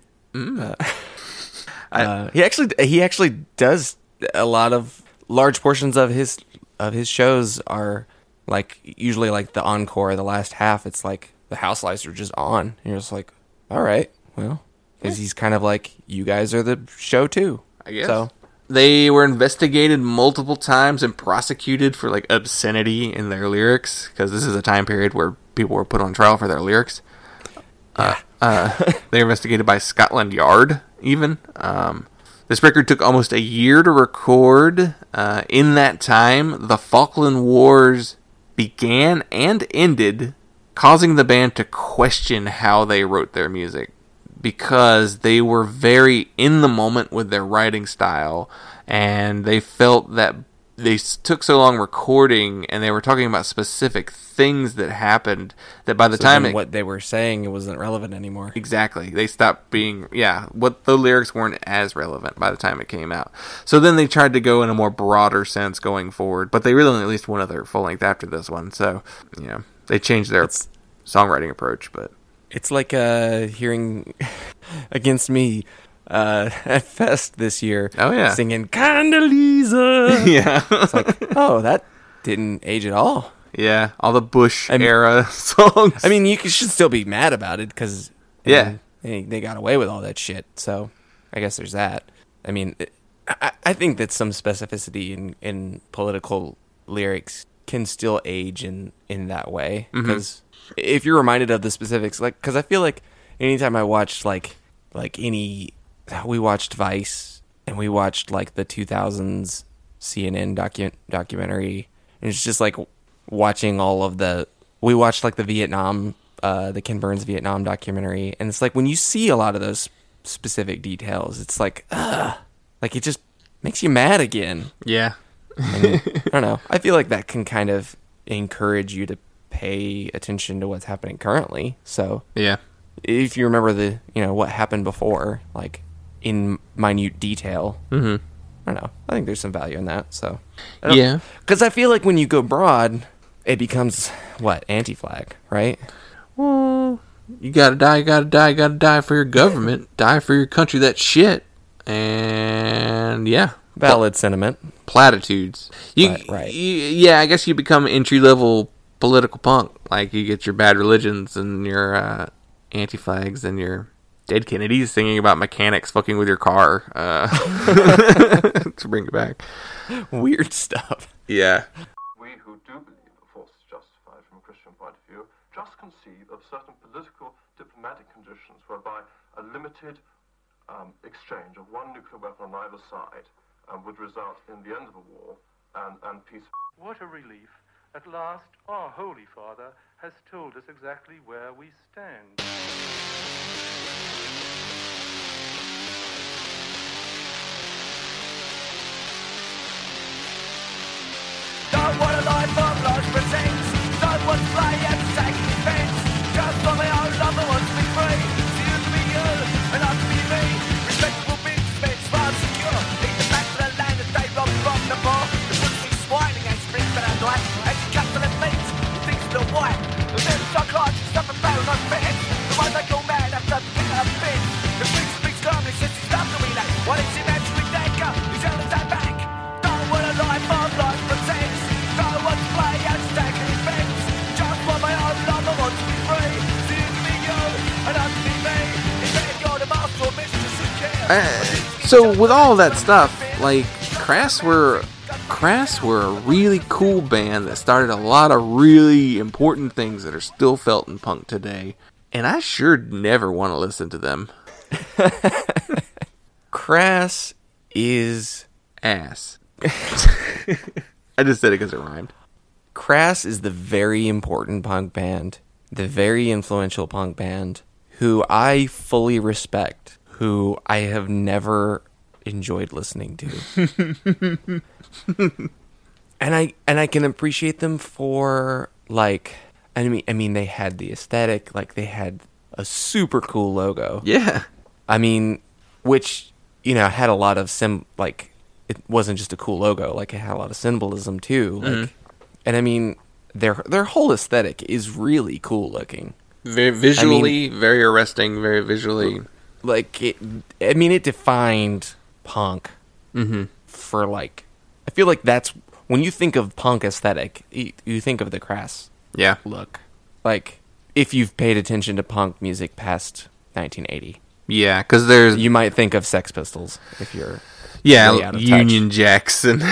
S5: He actually does a lot of large portions of his shows are like usually like the encore, the last half. It's like the house lights are just on. And you're just like, all right, well, because he's kind of like, you guys are the show too, I guess. So
S1: they were investigated multiple times and prosecuted for like obscenity in their lyrics, because this is a time period where people were put on trial for their lyrics. They were investigated by Scotland Yard, even. This record took almost a year to record. In that time, the Falkland Wars began and ended, causing the band to question how they wrote their music, because they were very in the moment with their writing style, and they felt that they took so long recording, and they were talking about specific things that happened, that by the time
S5: what they were saying, it wasn't relevant anymore.
S1: Exactly. They stopped being, what the lyrics weren't as relevant by the time it came out. So then they tried to go in a more broader sense going forward, but they really released one other full length after this one. So, they changed their songwriting approach, but
S5: It's like hearing Against Me at Fest this year.
S1: Oh, yeah.
S5: Singing Condoleezza.
S1: Yeah.
S5: It's like, oh, that didn't age at all.
S1: Yeah, all the Bush era songs.
S5: I mean, you should still be mad about it because
S1: Yeah.
S5: they got away with all that shit. So I guess there's that. I mean, I think that some specificity in political lyrics can still age in that way. Because if you're reminded of the specifics, like, because I feel like anytime I watched we watched Vice and we watched like the 2000s CNN documentary, and it's just like watching we watched like the Vietnam, the Ken Burns Vietnam documentary, and it's like when you see a lot of those specific details, it's like, like it just makes you mad again.
S1: Yeah.
S5: And, I don't know. I feel like that can kind of encourage you to pay attention to what's happening currently. So
S1: Yeah.
S5: if you remember what happened before, like in minute detail, I don't know. I think there's some value in that. So
S1: Yeah.
S5: because I feel like when you go broad, it becomes anti-flag, right?
S1: Well, you gotta die for your government, die for your country, that shit. And yeah.
S5: Valid sentiment.
S1: Platitudes.
S5: Right.
S1: Yeah, I guess you become entry-level political punk. Like, you get your Bad Religions and your anti-flags and your Dead Kennedys singing about mechanics fucking with your car. To bring it back.
S5: Weird stuff.
S1: Yeah.
S9: We who do believe the force is justified from a Christian point of view just conceive of certain political, diplomatic conditions whereby a limited exchange of one nuclear weapon on either side would result in the end of the war and peace.
S10: What a relief. At last, our Holy Father has told us exactly where we stand.
S8: Don't want a life of large pretense. Don't want to play at taking defense. Just for my own love, I want to be free. So you can be you, and I can be me. Respectable businessmen, smart, secure. Lead the back to the land that they rob from the poor. The pussy smiling and spring for that night. As you cut to the feet, you think it's the white. The men psychiatrists up and barrel on fence. The ones they call mad after pick up fence. The big speaks calmly, says he's love to relate. What is he meant to dagger? He's held his own back. Don't want a life of life pretense. Don't want to play at taking defense. Just for my own love, I want to be free. So you can be you, and I can be me. If you're the master or mistress who cares.
S1: So with all that stuff, like Crass were a really cool band that started a lot of really important things that are still felt in punk today, and I sure never want to listen to them.
S5: Crass is
S1: ass. I just said it because it rhymed.
S5: Crass is the very important punk band, the very influential punk band, who I fully respect, who I have never enjoyed listening to. and I can appreciate them for, like, I mean they had the aesthetic, like they had a super cool logo.
S1: Yeah.
S5: I mean, which, had a lot of like, it wasn't just a cool logo, like it had a lot of symbolism too. Like, and I mean, their whole aesthetic is really cool looking.
S1: Very visually, very arresting, very visually.
S5: Like, it defined punk for, like, I feel like that's, when you think of punk aesthetic, you think of the Crass look. Like, if you've paid attention to punk music past 1980.
S1: Yeah, because
S5: you might think of Sex Pistols if you're
S1: really
S5: out of
S1: Union
S5: touch.
S1: Jacks and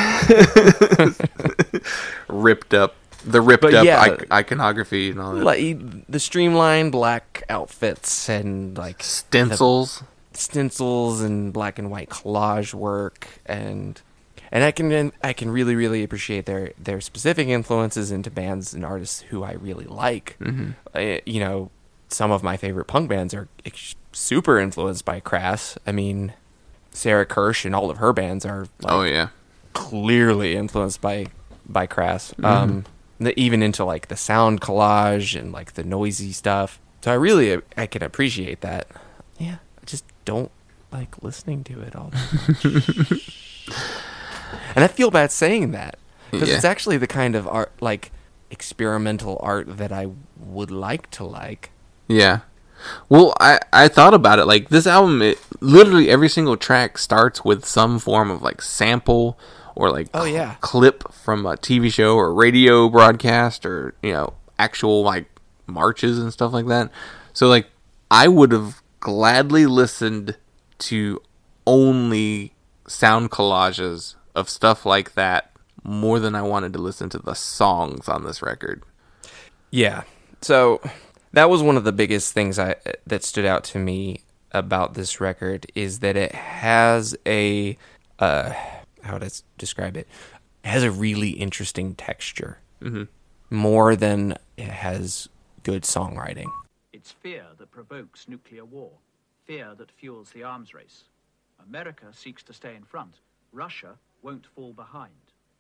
S1: ripped up iconography and all that.
S5: Like the streamlined black outfits and like
S1: stencils
S5: and black and white collage work, and I can really, really appreciate their specific influences into bands and artists who I really like. Some of my favorite punk bands are super influenced by Crass. I mean, Sarah Kirsch and all of her bands are clearly influenced by Crass. Even into like the sound collage and like the noisy stuff. So I can appreciate that. Yeah, I just don't like listening to it all that much. And I feel bad saying that because it's actually the kind of art, like experimental art, that I would like to like.
S1: Yeah. Well, I thought about it. Like, this album, literally every single track starts with some form of, like, sample or, like, clip from a TV show or radio broadcast or, you know, actual, like, marches and stuff like that. So, like, I would have gladly listened to only sound collages of stuff like that more than I wanted to listen to the songs on this record.
S5: Yeah. So that was one of the biggest things that stood out to me about this record, is that it has a how would I describe it? It has a really interesting texture, more than it has good songwriting.
S7: It's fear that provokes nuclear war, fear that fuels the arms race. America seeks to stay in front. Russia won't fall behind.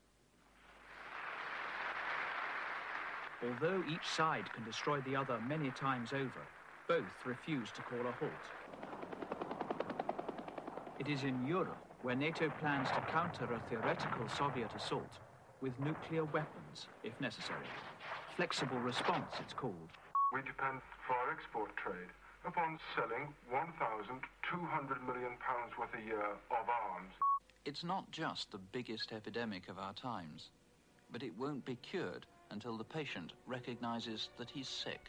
S7: Although each side can destroy the other many times over, both refuse to call a halt. It is in Europe where NATO plans to counter a theoretical Soviet assault with nuclear weapons, if necessary. Flexible response, it's called.
S9: We depend for our export trade upon selling £1,200 million worth a year of arms.
S11: It's not just the biggest epidemic of our times, but it won't be cured until the patient recognizes that he's sick.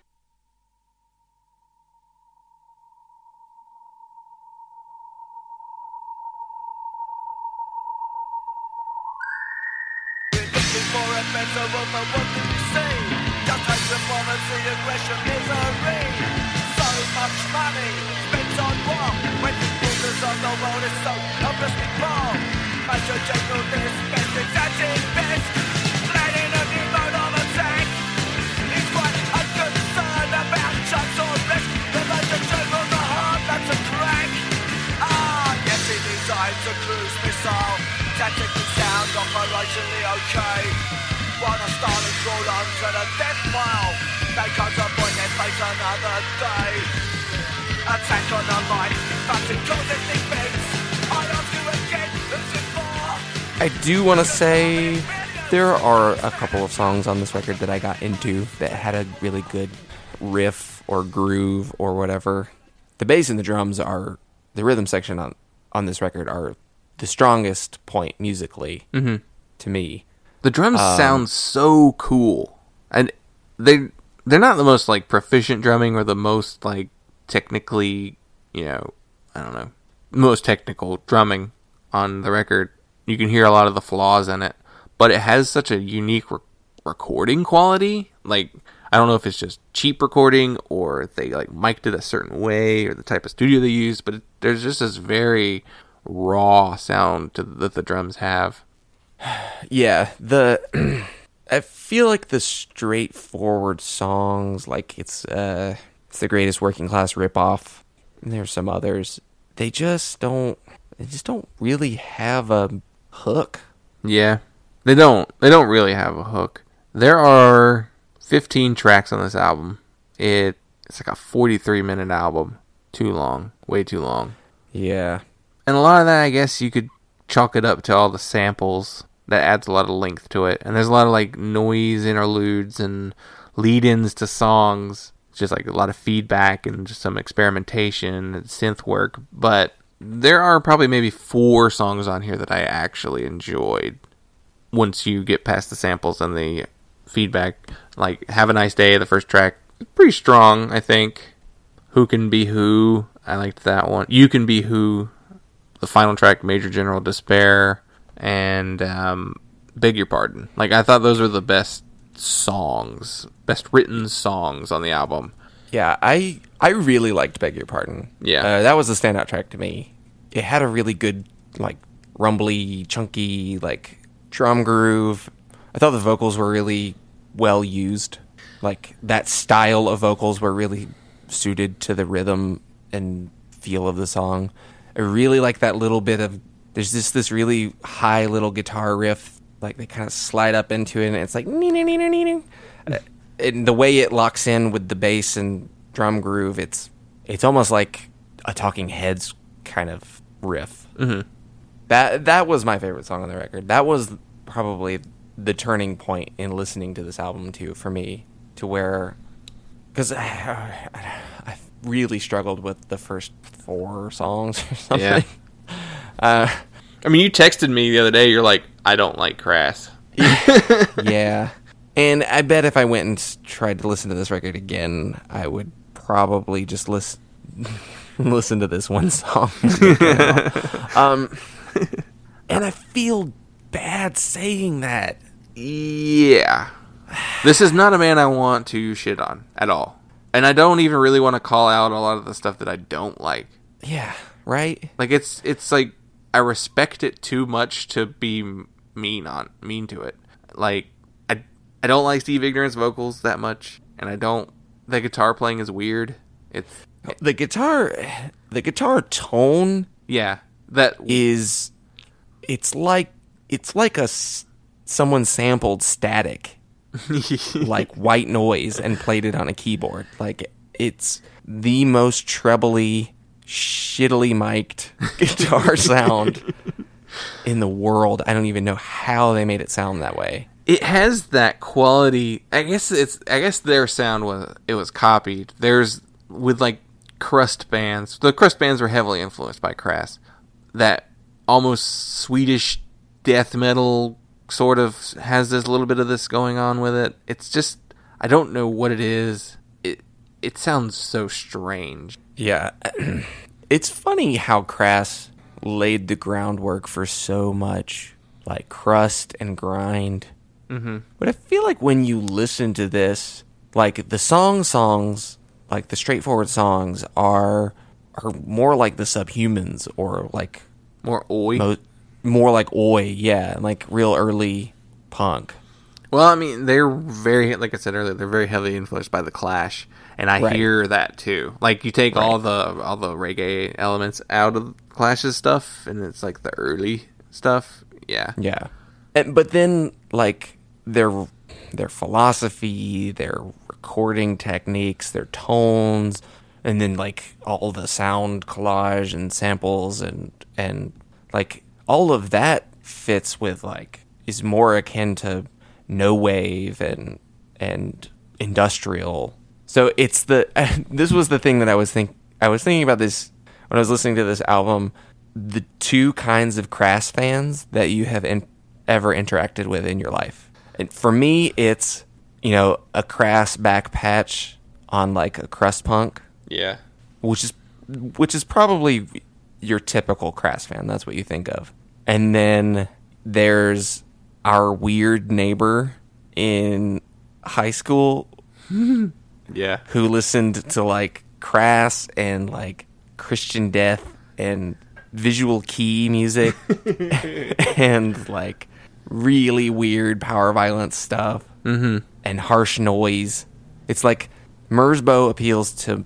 S8: We're looking for a better world, but what do we see? Just hatred, poverty, aggression, misery. So much money spent on war, when the borders of the world is so hopelessly poor. Major General Dispensing at his best, planning a new mode of attack. He's quite unconcerned about chance or risk. The Major General's a heart that's a crack. Yes, he designs a cruise missile, tactically sound, operationally okay. While the Stalin crawled onto the death pile, they contemplate their fate another day. Attack on the line, but it causes defense. I ask you again, who's it for?
S5: I do want to say there are a couple of songs on this record that I got into that had a really good riff or groove or whatever. The bass and the drums are, the rhythm section on this record are the strongest point musically to me.
S1: The drums sound so cool, and they're not the most like proficient drumming or the most like technically, you know, I don't know, most technical drumming on the record. You can hear a lot of the flaws in it, but it has such a unique recording quality. Like, I don't know if it's just cheap recording or if they like mic'd it a certain way or the type of studio they use, but there's just this very raw sound that the drums have.
S5: Yeah, I feel like the straightforward songs, like it's the Greatest Working Class ripoff, and there's some others. They just don't really have a hook.
S1: Yeah, they don't really have a hook. There are 15 tracks on this album. It's like a 43-minute album. Too long, way too long.
S5: Yeah,
S1: and a lot of that, I guess, you could chalk it up to all the samples. That adds a lot of length to it. And there's a lot of like noise interludes and lead-ins to songs. It's just like a lot of feedback and just some experimentation and synth work. But there are probably maybe 4 songs on here that I actually enjoyed. Once you get past the samples and the feedback. Like Have a Nice Day, the first track, pretty strong, I think. Who Can Be Who, I liked that one. You Can Be Who, the final track, Major General Despair. And Beg Your Pardon. Like, I thought those were the best songs, best written songs on the album.
S5: Yeah, I really liked Beg Your Pardon.
S1: Yeah.
S5: That was a standout track to me. It had a really good, like, rumbly, chunky, like, drum groove. I thought the vocals were really well used. Like, that style of vocals were really suited to the rhythm and feel of the song. I really like that little bit of, there's this really high little guitar riff, like they kind of slide up into it, and it's like, and the way it locks in with the bass and drum groove, it's almost like a Talking Heads kind of riff.
S1: Mm-hmm.
S5: That was my favorite song on the record. That was probably the turning point in listening to this album too, for me, to where, because really struggled with the first 4 songs or something.
S1: Yeah. I mean, you texted me the other day. You're like, I don't like Crass.
S5: Yeah. And I bet if I went and tried to listen to this record again, I would probably just listen to this one song. And I feel bad saying that.
S1: Yeah. This is not a man I want to shit on at all. And I don't even really want to call out a lot of the stuff that I don't like.
S5: Yeah, right?
S1: Like, it's like, I respect it too much to be mean to it. Like, I don't like Steve Ignorant's vocals that much, and the guitar playing is weird.
S5: The guitar tone,
S1: yeah,
S5: it's like someone sampled static, like white noise, and played it on a keyboard. Like, it's the most trebly, shittily mic'd guitar sound in the world. I don't even know how they made it sound that way.
S1: It has that quality. I guess their sound was copied. There's with like crust bands. The crust bands were heavily influenced by Crass. That almost Swedish death metal sort of has this little bit of this going on with it. It's just, I don't know what it is. It sounds so strange.
S5: Yeah. It's funny how Crass laid the groundwork for so much like crust and grind.
S1: Mm-hmm.
S5: But I feel like when you listen to this, like the songs, like the straightforward songs are more like the Subhumans, or like
S1: more oi,
S5: more like oi, yeah, like real early punk.
S1: Well, I mean, they're very, like I said earlier, they're very heavily influenced by the Clash, and I hear that too. Like, you take all the reggae elements out of Clash's stuff, and it's like the early stuff. Yeah.
S5: But then, like, their philosophy, their recording techniques, their tones, and then, like, all the sound collage and samples and like, all of that fits with, like, is more akin to no wave and industrial. So it's this was the thing that I was thinking about this when I was listening to this album. The two kinds of Crass fans that you have ever interacted with in your life. And for me, it's, a Crass back patch on like a crust punk.
S1: Yeah.
S5: Which is probably your typical Crass fan. That's what you think of. And then there's our weird neighbor in high school.
S1: Yeah.
S5: Who listened to like Crass and like Christian Death and Visual Key music and like really weird power violence stuff and harsh noise. It's like Crass appeals to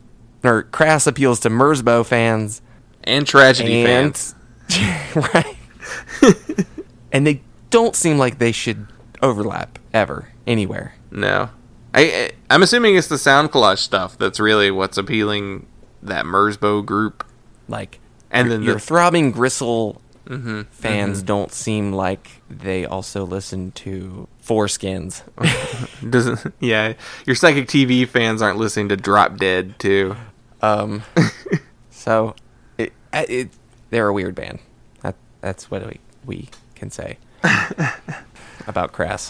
S5: Merzbow fans
S1: and Tragedy fans,
S5: right? And they don't seem like they should overlap ever anywhere.
S1: No, I'm assuming it's the sound collage stuff that's really what's appealing that Merzbow group.
S5: Like,
S1: and then
S5: your Throbbing Gristle fans don't seem like they also listen to Foreskins.
S1: Your Psychic TV fans aren't listening to Drop Dead too.
S5: So they're a weird band. That's what we can say about Crass.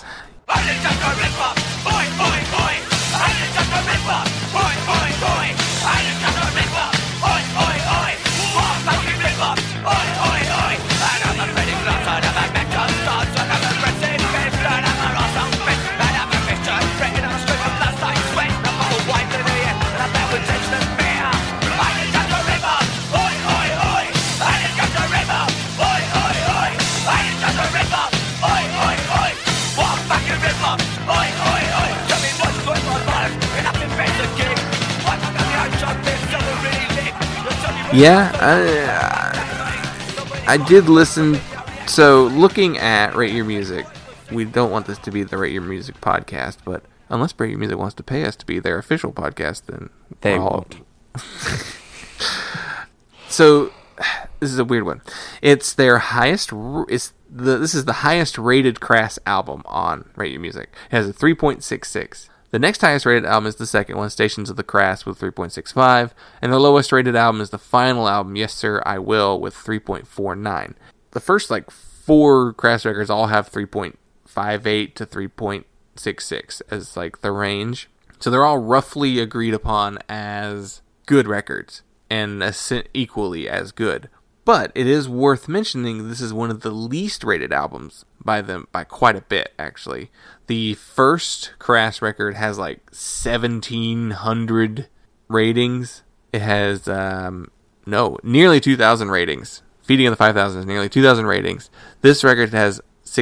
S1: Yeah, I did listen. So, looking at Rate Your Music, we don't want this to be the Rate Your Music podcast, but unless Rate Your Music wants to pay us to be their official podcast, then
S5: they won't.
S1: So, this is a weird one. It's their highest. This is the highest rated Crass album on Rate Your Music. It has a 3.66. The next highest rated album is the second one, Stations of the Crass, with 3.65. And the lowest rated album is the final album, Yes Sir, I Will, with 3.49. The first, 4 Crass records all have 3.58 to 3.66 as, the range. So they're all roughly agreed upon as good records and equally as good. But it is worth mentioning this is one of the least rated albums by them by quite a bit, actually. The first Crass record has 1,700 ratings. It has, nearly 2,000 ratings. Feeding of the 5,000 is nearly 2,000 ratings. This record has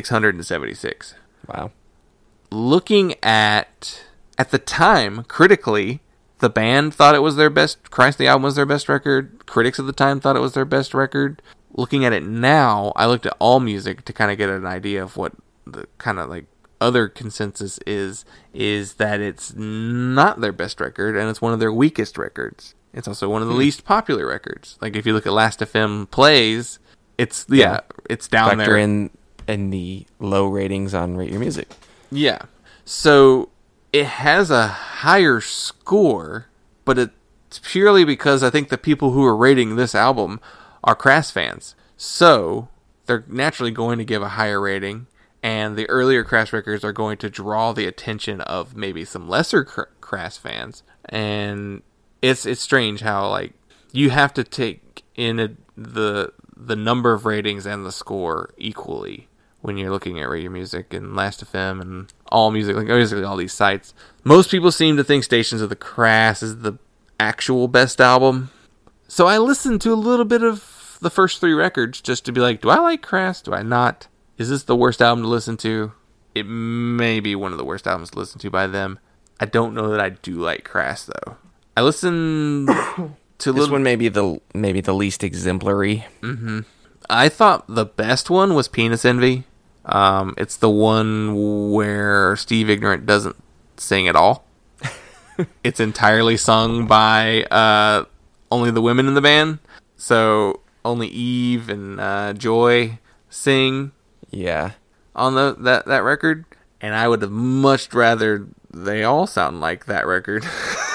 S1: 676.
S5: Wow.
S1: Looking at the time, critically, the band thought it was their best. Christ, the album was their best record. Critics at the time thought it was their best record. Looking at it now, I looked at AllMusic to kind of get an idea of what the kind of other consensus is that it's not their best record and it's one of their weakest records. It's also one of the least popular records. If you look at Last.fm plays, it's down
S5: Factor
S1: there.
S5: in the low ratings on Rate Your Music.
S1: Yeah. So it has a higher score, but it's purely because I think the people who are rating this album are Crass fans. So they're naturally going to give a higher rating, and the earlier Crass records are going to draw the attention of maybe some lesser Crass fans. And it's strange how you have to take in the number of ratings and the score equally when you're looking at Rate Your Music and Last.fm and AllMusic, basically all these sites. Most people seem to think Stations of the Crass is the actual best album. So I listened to a little bit of the first 3 records just to be do I like Crass? Do I not? Is this the worst album to listen to? It may be one of the worst albums to listen to by them. I don't know that I do like Crass, though. I listened to
S5: this one may be the least exemplary.
S1: Mm-hmm. I thought the best one was Penis Envy. It's the one where Steve Ignorant doesn't sing at all. It's entirely sung by only the women in the band. So only Eve and Joy sing.
S5: Yeah.
S1: On that record. And I would have much rather they all sound like that record.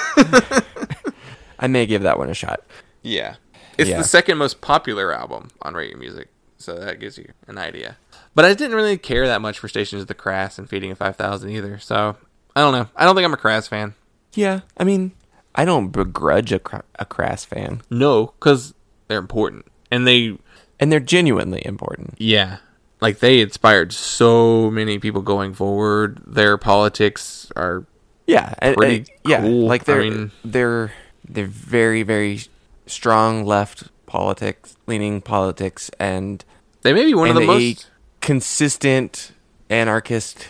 S5: I may give that one a shot.
S1: Yeah. It's the second most popular album on Rate Your Music. So that gives you an idea. But I didn't really care that much for Stations of the Crass and Feeding of 5,000 either. So, I don't know. I don't think I'm a Crass fan.
S5: Yeah. I mean, I don't begrudge a Crass fan.
S1: No, because they're important. And
S5: they're genuinely important.
S1: Yeah. They inspired so many people going forward. Their politics are pretty cool.
S5: They're very, very strong left leaning politics, and
S1: they may be one of the most
S5: consistent anarchist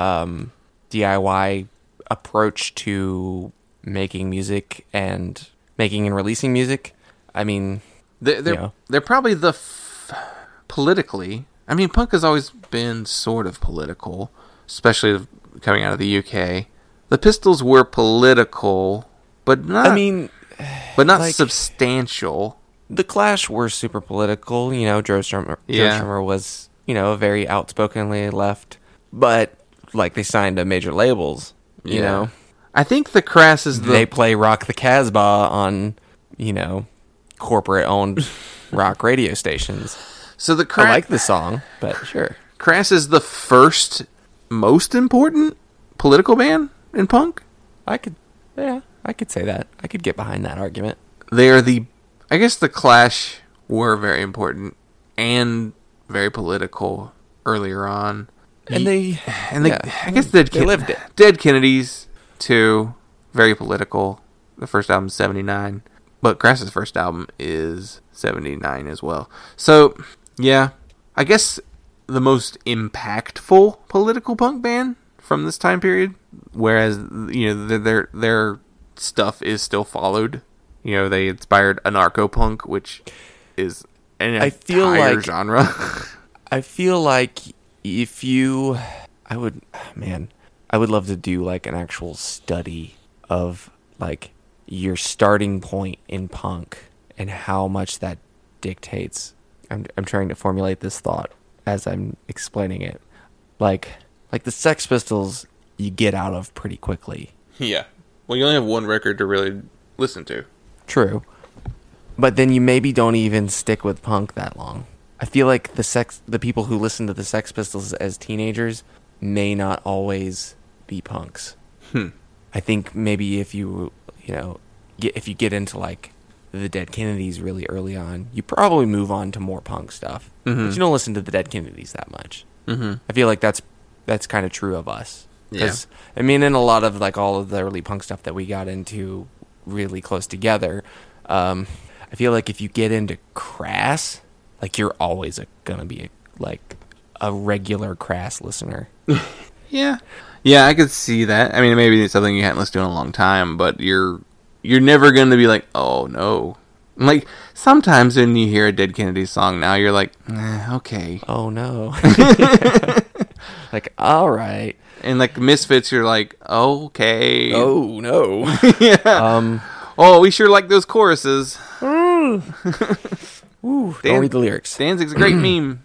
S5: DIY approach to making music and making and releasing music. I mean,
S1: they're probably politically. I mean, punk has always been sort of political, especially coming out of the UK. The Pistols were political, but not. Substantial.
S5: The Clash were super political. Joe Strummer was, very outspokenly left, but they signed to major labels. You know,
S1: I think the Crass is
S5: they play Rock the Casbah on, corporate owned rock radio stations.
S1: So
S5: I like the song, but sure.
S1: Crass is the first most important political band in punk?
S5: I could say that. I could get behind that argument.
S1: They are I guess the Clash were very important and very political earlier on. I guess they lived it. Dead Kennedys too, very political. The first album is 79, but Crass's first album is 79 as well. So, yeah, I guess the most impactful political punk band from this time period, whereas their stuff is still followed. They inspired anarcho-punk, which is an entire genre.
S5: I feel like I would love to do an actual study of your starting point in punk and how much that dictates. I'm trying to formulate this thought as I'm explaining it. Like the Sex Pistols, you get out of pretty quickly.
S1: Yeah. Well, you only have one record to really listen to.
S5: True. But then you maybe don't even stick with punk that long. I feel like the people who listen to the Sex Pistols as teenagers may not always be punks. I think maybe if you get into like the Dead Kennedys really early on, you probably move on to more punk stuff. But you don't listen to the Dead Kennedys that much. I feel like that's kind of true of us. Because I mean, in a lot of like all of the early punk stuff that we got into really close together, I feel like if you get into Crass, like you're always gonna be a regular Crass listener.
S1: Yeah, I could see that. I mean, maybe it's something you hadn't listened to in a long time, but you're never gonna be like, oh no. Like sometimes when you hear a Dead Kennedys song now, you're like, okay.
S5: Oh no. Like, all right.
S1: And like Misfits, you're like, okay.
S5: Oh no.
S1: Yeah. Oh, we sure like those choruses.
S5: Ooh, don't read the lyrics.
S1: Danzig's a great meme.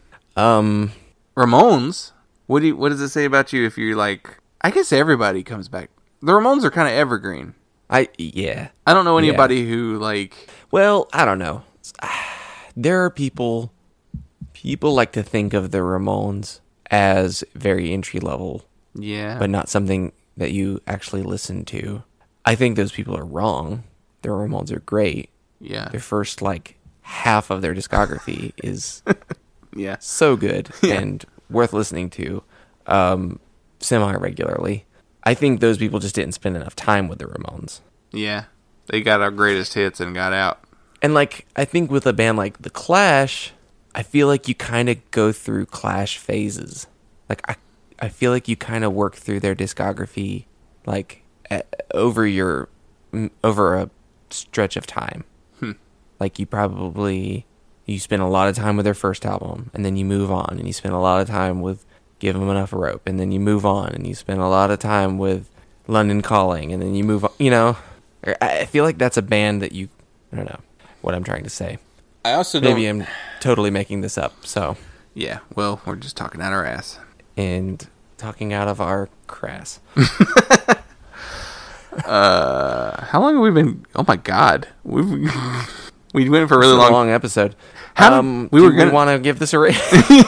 S1: Ramones. What does it say about you if you're like? I guess everybody comes back. The Ramones are kind of evergreen. I don't know anybody who like.
S5: Well, I don't know. There are people like to think of the Ramones as very entry level.
S1: Yeah.
S5: But not something that you actually listen to. I think those people are wrong. The Ramones are great.
S1: Yeah.
S5: Their first like half of their discography is
S1: so
S5: good and worth listening to semi-regularly. I think those people just didn't spend enough time with the Ramones.
S1: Yeah. They got our greatest hits and got out.
S5: And like I think with a band like The Clash, I feel like you kind of go through Clash phases. Like I feel like you kind of work through their discography like over a stretch of time. Like you spend a lot of time with their first album, and then you move on, and you spend a lot of time with Give 'Em Enough Rope, and then you move on, and you spend a lot of time with London Calling, and then you move on. You know, I feel like that's a band that I don't know what I'm trying to say.
S1: I also
S5: maybe I'm totally making this up. So
S1: yeah, well, we're just talking out our ass
S5: and talking out of our crass.
S1: How long have we been? Oh my god, we went for a really long
S5: episode.
S1: We
S5: want to give this a rate.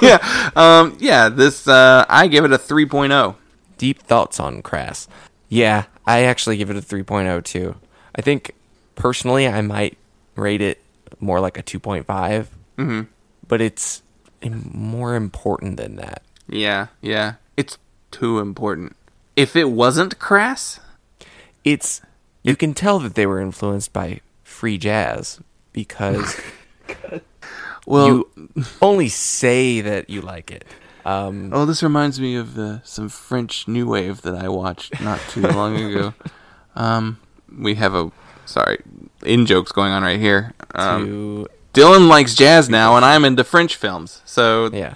S1: This I give it a 3.0.
S5: Deep thoughts on Crass. Yeah, I actually give it a 3.0 too. I think personally I might rate it more like a 2.5. But it's more important than that.
S1: Yeah, it's too important. If it wasn't Crass,
S5: you can tell that they were influenced by free jazz because you only say that you like it.
S1: This reminds me of some French new wave that I watched not too long ago. We have in-jokes going on right here. Dylan likes jazz now, and I'm into French films. So
S5: yeah.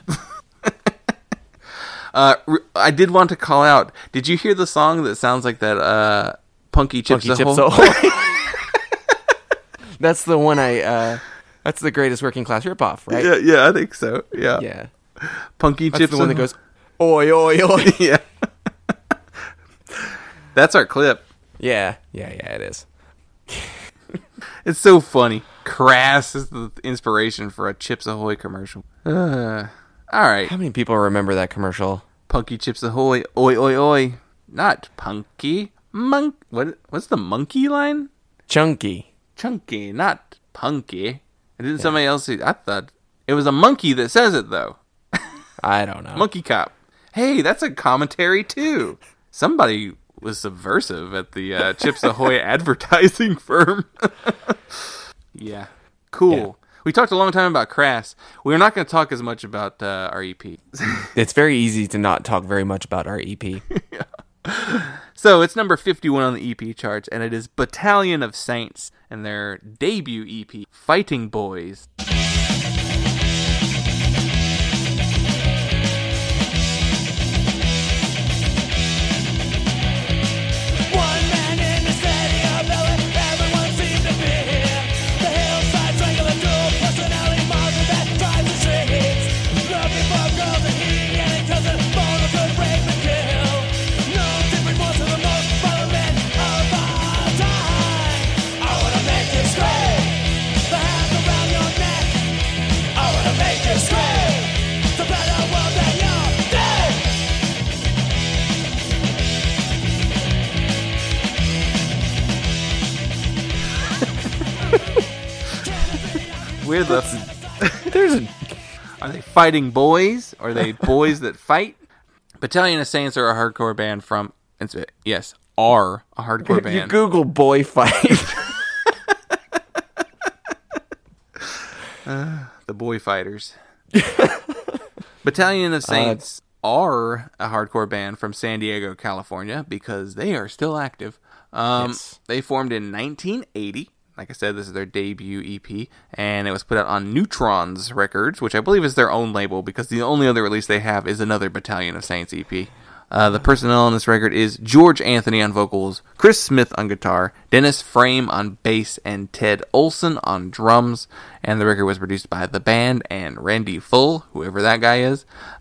S1: I did want to call out. Did you hear the song that sounds like that? Punky Chips Ahoy.
S5: That's the one that's the Greatest Working Class ripoff, right?
S1: Yeah, I think so. Yeah. Punky
S5: That's
S1: Chips.
S5: the one that goes, oi, oi, oi.
S1: Yeah. That's our clip.
S5: Yeah, it is.
S1: It's so funny. Crass is the inspiration for a Chips Ahoy commercial. All right.
S5: How many people remember that commercial?
S1: Punky Chips Ahoy. Oi, oi, oi. Not punky. What's the monkey line?
S5: Chunky,
S1: not punky. Didn't somebody else say? I thought it was a monkey that says it, though.
S5: I don't know.
S1: Monkey Cop. Hey, that's a commentary, too. Somebody was subversive at the Chips Ahoy advertising firm. Yeah. Cool. Yeah. We talked a long time about Crass. We're not going to talk as much about our EP.
S5: It's very easy to not talk very much about our EP.
S1: Yeah. So it's number 51 on the EP charts, and it is Battalion of Saints and their debut EP, Fighting Boys.
S4: We're the.
S5: There's a.
S4: Are they fighting boys? Are they boys that fight? Battalion of Saints are a hardcore band from. Yes, are a hardcore band.
S5: You Google boy fight.
S4: The boy fighters. Battalion of Saints are a hardcore band from San Diego, California, because they are still active.
S5: Yes.
S4: They formed in 1980. Like I said, this is their debut EP, and it was put out on Neutrons Records, which I believe is their own label, because the only other release they have is another Battalion of Saints EP. The personnel on this record is George Anthony on vocals, Chris Smith on guitar, Dennis Frame on bass, and Ted Olson on drums. And the record was produced by the band and Randy Full, whoever that guy is.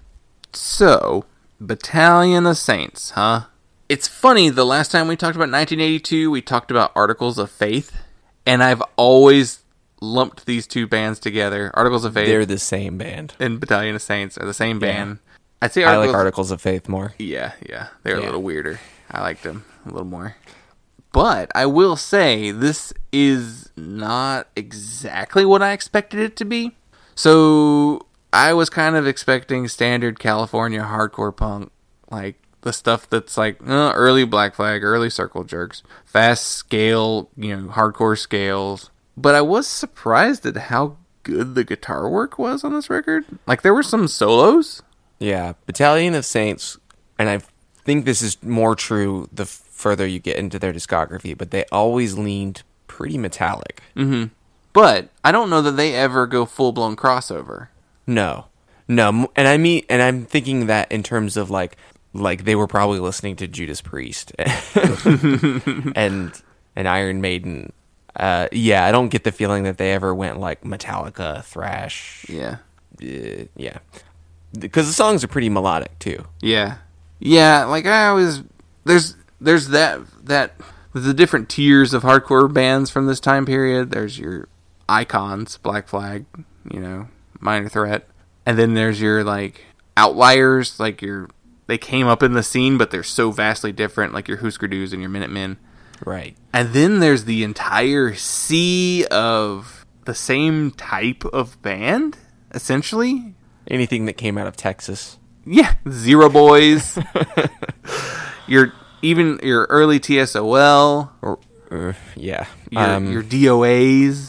S4: So, Battalion of Saints, huh? It's funny, the last time we talked about 1982, we talked about Articles of Faith, and I've always lumped these two bands together. Articles of Faith.
S5: They're the same band.
S4: And Battalion of Saints are the same band.
S5: Yeah.
S4: I'd say
S5: I like Articles of Faith more.
S4: Yeah. They're a little weirder. I liked them a little more. But I will say, this is not exactly what I expected it to be. So, I was kind of expecting standard California hardcore punk, like the stuff that's like early Black Flag, early Circle Jerks, fast scale, hardcore scales. But I was surprised at how good the guitar work was on this record. Like, there were some solos.
S5: Yeah, Battalion of Saints, and I think this is more true the further you get into their discography, but they always leaned pretty metallic.
S4: Mm-hmm. But I don't know that they ever go full-blown crossover.
S5: No, and I'm thinking that in terms of like they were probably listening to Judas Priest and Iron Maiden. I don't get the feeling that they ever went like Metallica, thrash.
S4: Yeah.
S5: Because the songs are pretty melodic too.
S4: Yeah. Like I always there's the different tiers of hardcore bands from this time period. There's your icons, Black Flag, Minor Threat, and then there's your like outliers, like they came up in the scene, but they're so vastly different, like your Husker Du's and your Minutemen.
S5: Right.
S4: And then there's the entire sea of the same type of band, essentially.
S5: Anything that came out of Texas.
S4: Yeah, Zero Boys. your early TSOL.
S5: Yeah.
S4: Your DOAs.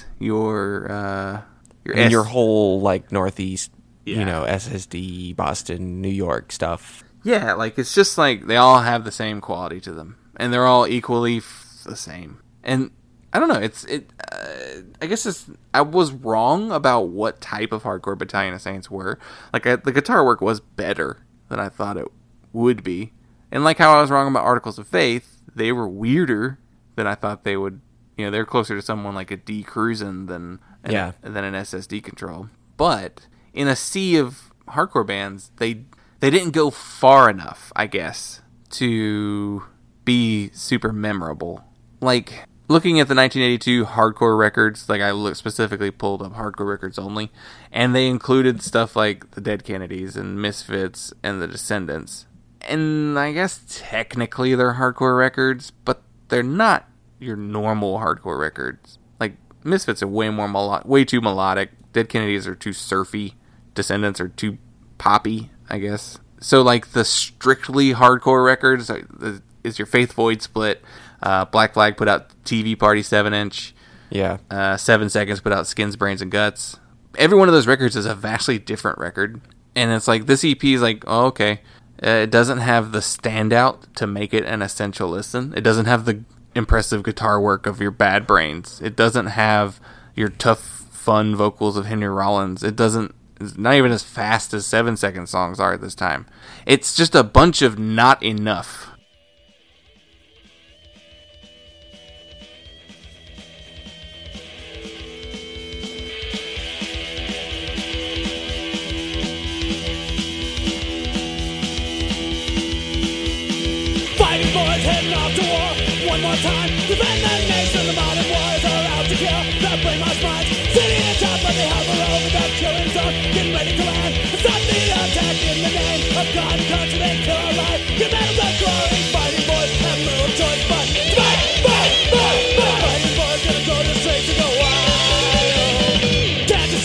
S4: Your
S5: whole like Northeast, SSD, Boston, New York stuff.
S4: Yeah, like it's just like they all have the same quality to them, and they're all equally the same. And I don't know. I guess I was wrong about what type of hardcore Battalion of Saints were. Like the guitar work was better than I thought it would be, and like how I was wrong about Articles of Faith, they were weirder than I thought they would. They're closer to someone like a D Cruisin' than an SSD Control. But in a sea of hardcore bands, they didn't go far enough, I guess, to be super memorable. Like, looking at the 1982 hardcore records, like I specifically pulled up hardcore records only, and they included stuff like the Dead Kennedys and Misfits and the Descendants. And I guess technically they're hardcore records, but they're not your normal hardcore records. Like, Misfits are way too melodic. Dead Kennedys are too surfy. Descendants are too poppy, I guess. So, like, the strictly hardcore records is your Faith Void Split. Black Flag put out TV Party 7-inch.
S5: Yeah.
S4: 7 Seconds put out Skins, Brains, and Guts. Every one of those records is a vastly different record. And it's like, this EP is like, oh, okay. It doesn't have the standout to make it an essential listen. It doesn't have the impressive guitar work of your Bad Brains. It doesn't have your tough, fun vocals of Henry Rollins. It's not even as fast as 7 Second songs are at this time. It's just a bunch of not enough.
S8: Fighting boys heading off to war one more time. Defend the nation, the modern warriors are out to kill the brainwashed minds. Sitting on top of the hover over the killing zone, getting ready to land. Stop the attack in the name of God, country, and kill our life. Give them the glory, fighting boys have no choice but to fight, fight, fight, fight. Fighting boys gonna go to the streets and go wild. Can't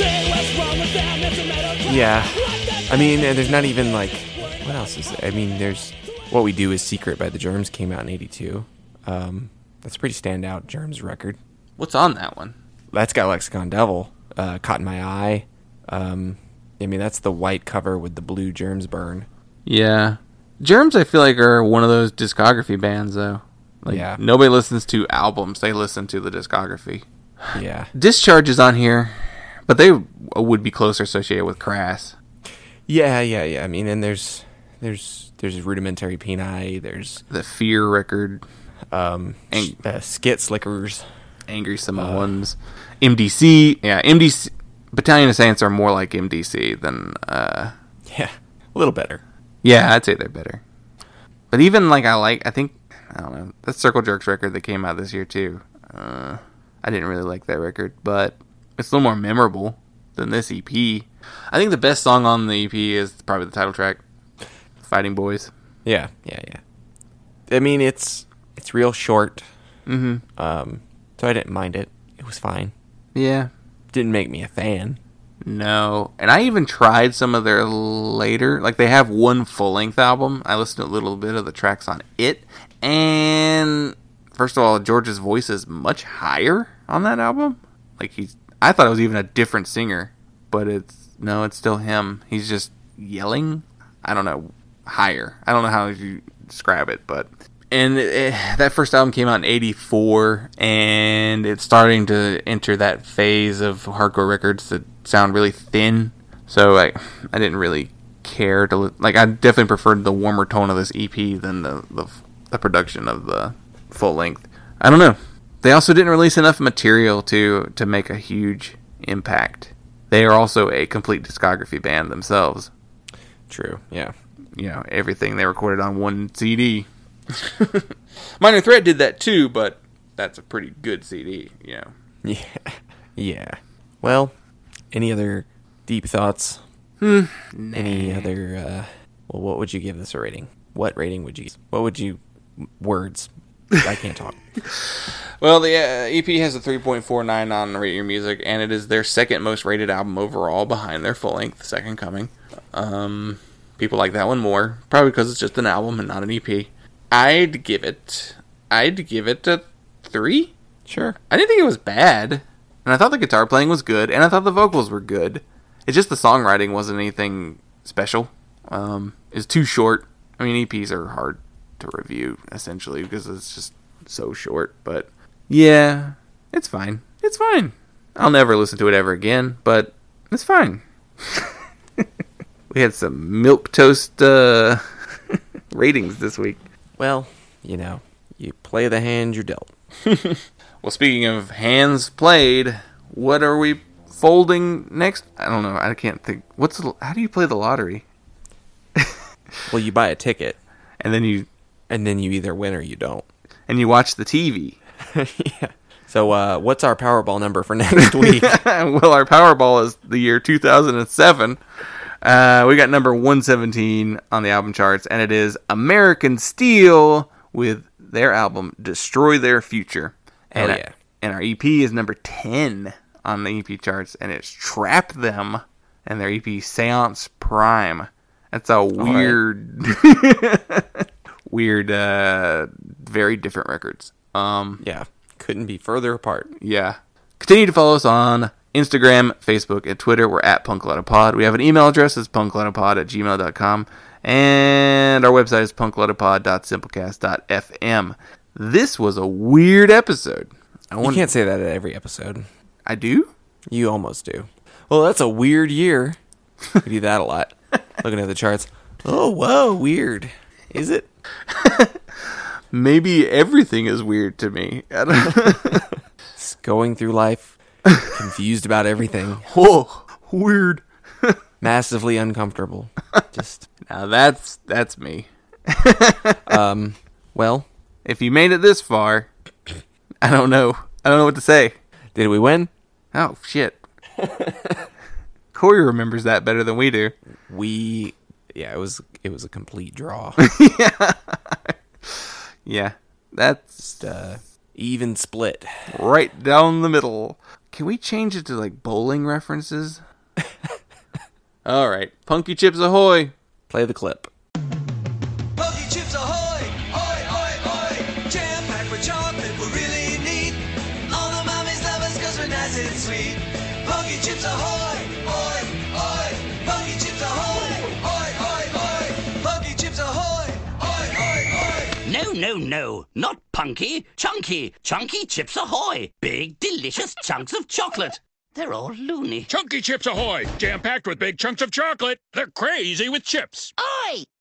S5: Yeah. I mean, there's not even like, what else is there? I mean, there's What We Do Is Secret by the Germs came out in 82. That's a pretty standout Germs record.
S4: What's on that one?
S5: That's got Lexicon Devil, Caught in My Eye. I mean, that's the white cover with the blue Germs burn.
S4: Yeah. Germs, I feel like, are one of those discography bands, though. Like,
S5: Yeah.
S4: Nobody listens to albums. They listen to the discography.
S5: Yeah.
S4: Discharge is on here, but they would be closer associated with Crass.
S5: Yeah. I mean, and there's Rudimentary Peni, there's
S4: The Fear record.
S5: Skit Slickers.
S4: Angry Samoans. MDC. Yeah, MDC. Battalion of Saints are more like MDC than...
S5: Yeah, a little better.
S4: Yeah, I'd say they're better. But even, like, I don't know, that Circle Jerks record that came out this year, too. I didn't really like that record, but it's a little more memorable than this EP. I think the best song on the EP is probably the title track, Fighting Boys.
S5: Yeah. I mean, it's real short.
S4: Mm-hmm.
S5: So I didn't mind it. It was fine.
S4: Yeah.
S5: Didn't make me a fan.
S4: No. And I even tried some of their later... Like, they have one full-length album. I listened to a little bit of the tracks on it. And, first of all, George's voice is much higher on that album. Like, I thought it was even a different singer. But it's still him. He's just yelling. I don't know. Higher. I don't know how you describe it, but... And that first album came out in 84, and it's starting to enter that phase of hardcore records that sound really thin. So I didn't really care to... Like, I definitely preferred the warmer tone of this EP than the production of the full length. I don't know. They also didn't release enough material to make a huge impact. They are also a complete discography band themselves.
S5: True, yeah.
S4: You know, everything they recorded on one CD. Minor Threat did that too, but that's a pretty good CD, you know.
S5: Yeah. Well, any other deep thoughts?
S4: Nah.
S5: Any other, what would you give this a rating? What rating would you give? What would you... Words. I can't talk.
S4: Well, the EP has a 3.49 on Rate Your Music, and it is their second most rated album overall behind their full-length Second Coming. People like that one more, probably because it's just an album and not an EP. I'd give it a 3.
S5: Sure.
S4: I didn't think it was bad, and I thought the guitar playing was good, and I thought the vocals were good. It's just the songwriting wasn't anything special. It's too short. I mean, EPs are hard to review, essentially, because it's just so short, but yeah, it's fine. It's fine. I'll never listen to it ever again, but it's fine. We had some milquetoast ratings this week.
S5: Well, you play the hand you're dealt.
S4: Well, speaking of hands played, what are we folding next? I don't know. I can't think. How do you play the lottery?
S5: Well, you buy a ticket.
S4: And then you
S5: either win or you don't.
S4: And you watch the TV.
S5: Yeah. So, what's our Powerball number for next week?
S4: Well, our Powerball is the year 2007. We got number 117 on the album charts, and it is American Steel with their album Destroy Their Future. And,
S5: yeah.
S4: And our EP is number 10 on the EP charts, and it's Trap Them and their EP Seance Prime. That's a weird, very different records.
S5: Yeah, couldn't be further apart.
S4: Yeah. Continue to follow us on Instagram, Facebook, and Twitter. We're at punklettapod. We have an email address. It's punklettapod@gmail.com. And our website is punklettapod.simplecast.fm. This was a weird episode.
S5: You can't say that at every episode.
S4: I do?
S5: You almost do. Well, that's a weird year. We do that a lot. Looking at the charts. Oh, whoa, weird. Is it?
S4: Maybe everything is weird to me. I don't know.
S5: Just going through life, confused about everything.
S4: Whoa, weird.
S5: Massively uncomfortable. Just
S4: now that's me.
S5: Well,
S4: if you made it this far, I don't know what to say.
S5: Did we win?
S4: Oh shit. Corey remembers that better than we do.
S5: It was a complete draw.
S4: Yeah. That's
S5: even split.
S4: Right down the middle. Can we change it to like bowling references? All right. Punky Chips Ahoy.
S5: Play the clip.
S8: Punky Chips Ahoy! Oi, oi, oi! Jam-packed with chocolate, we're really neat. All the mommy's love us 'cause we're nice and sweet. Punky Chips Ahoy! Oi, oi! Punky Chips Ahoy! Oi, oi, oi! Punky Chips Ahoy! Oi, oi, oi!
S12: No, no, no. Not punky. Chunky. Chunky Chips Ahoy. Big, delicious chunks of chocolate. They're all loony.
S13: Chunky Chips Ahoy! Jam-packed with big chunks of chocolate. They're crazy with chips.
S12: Oi!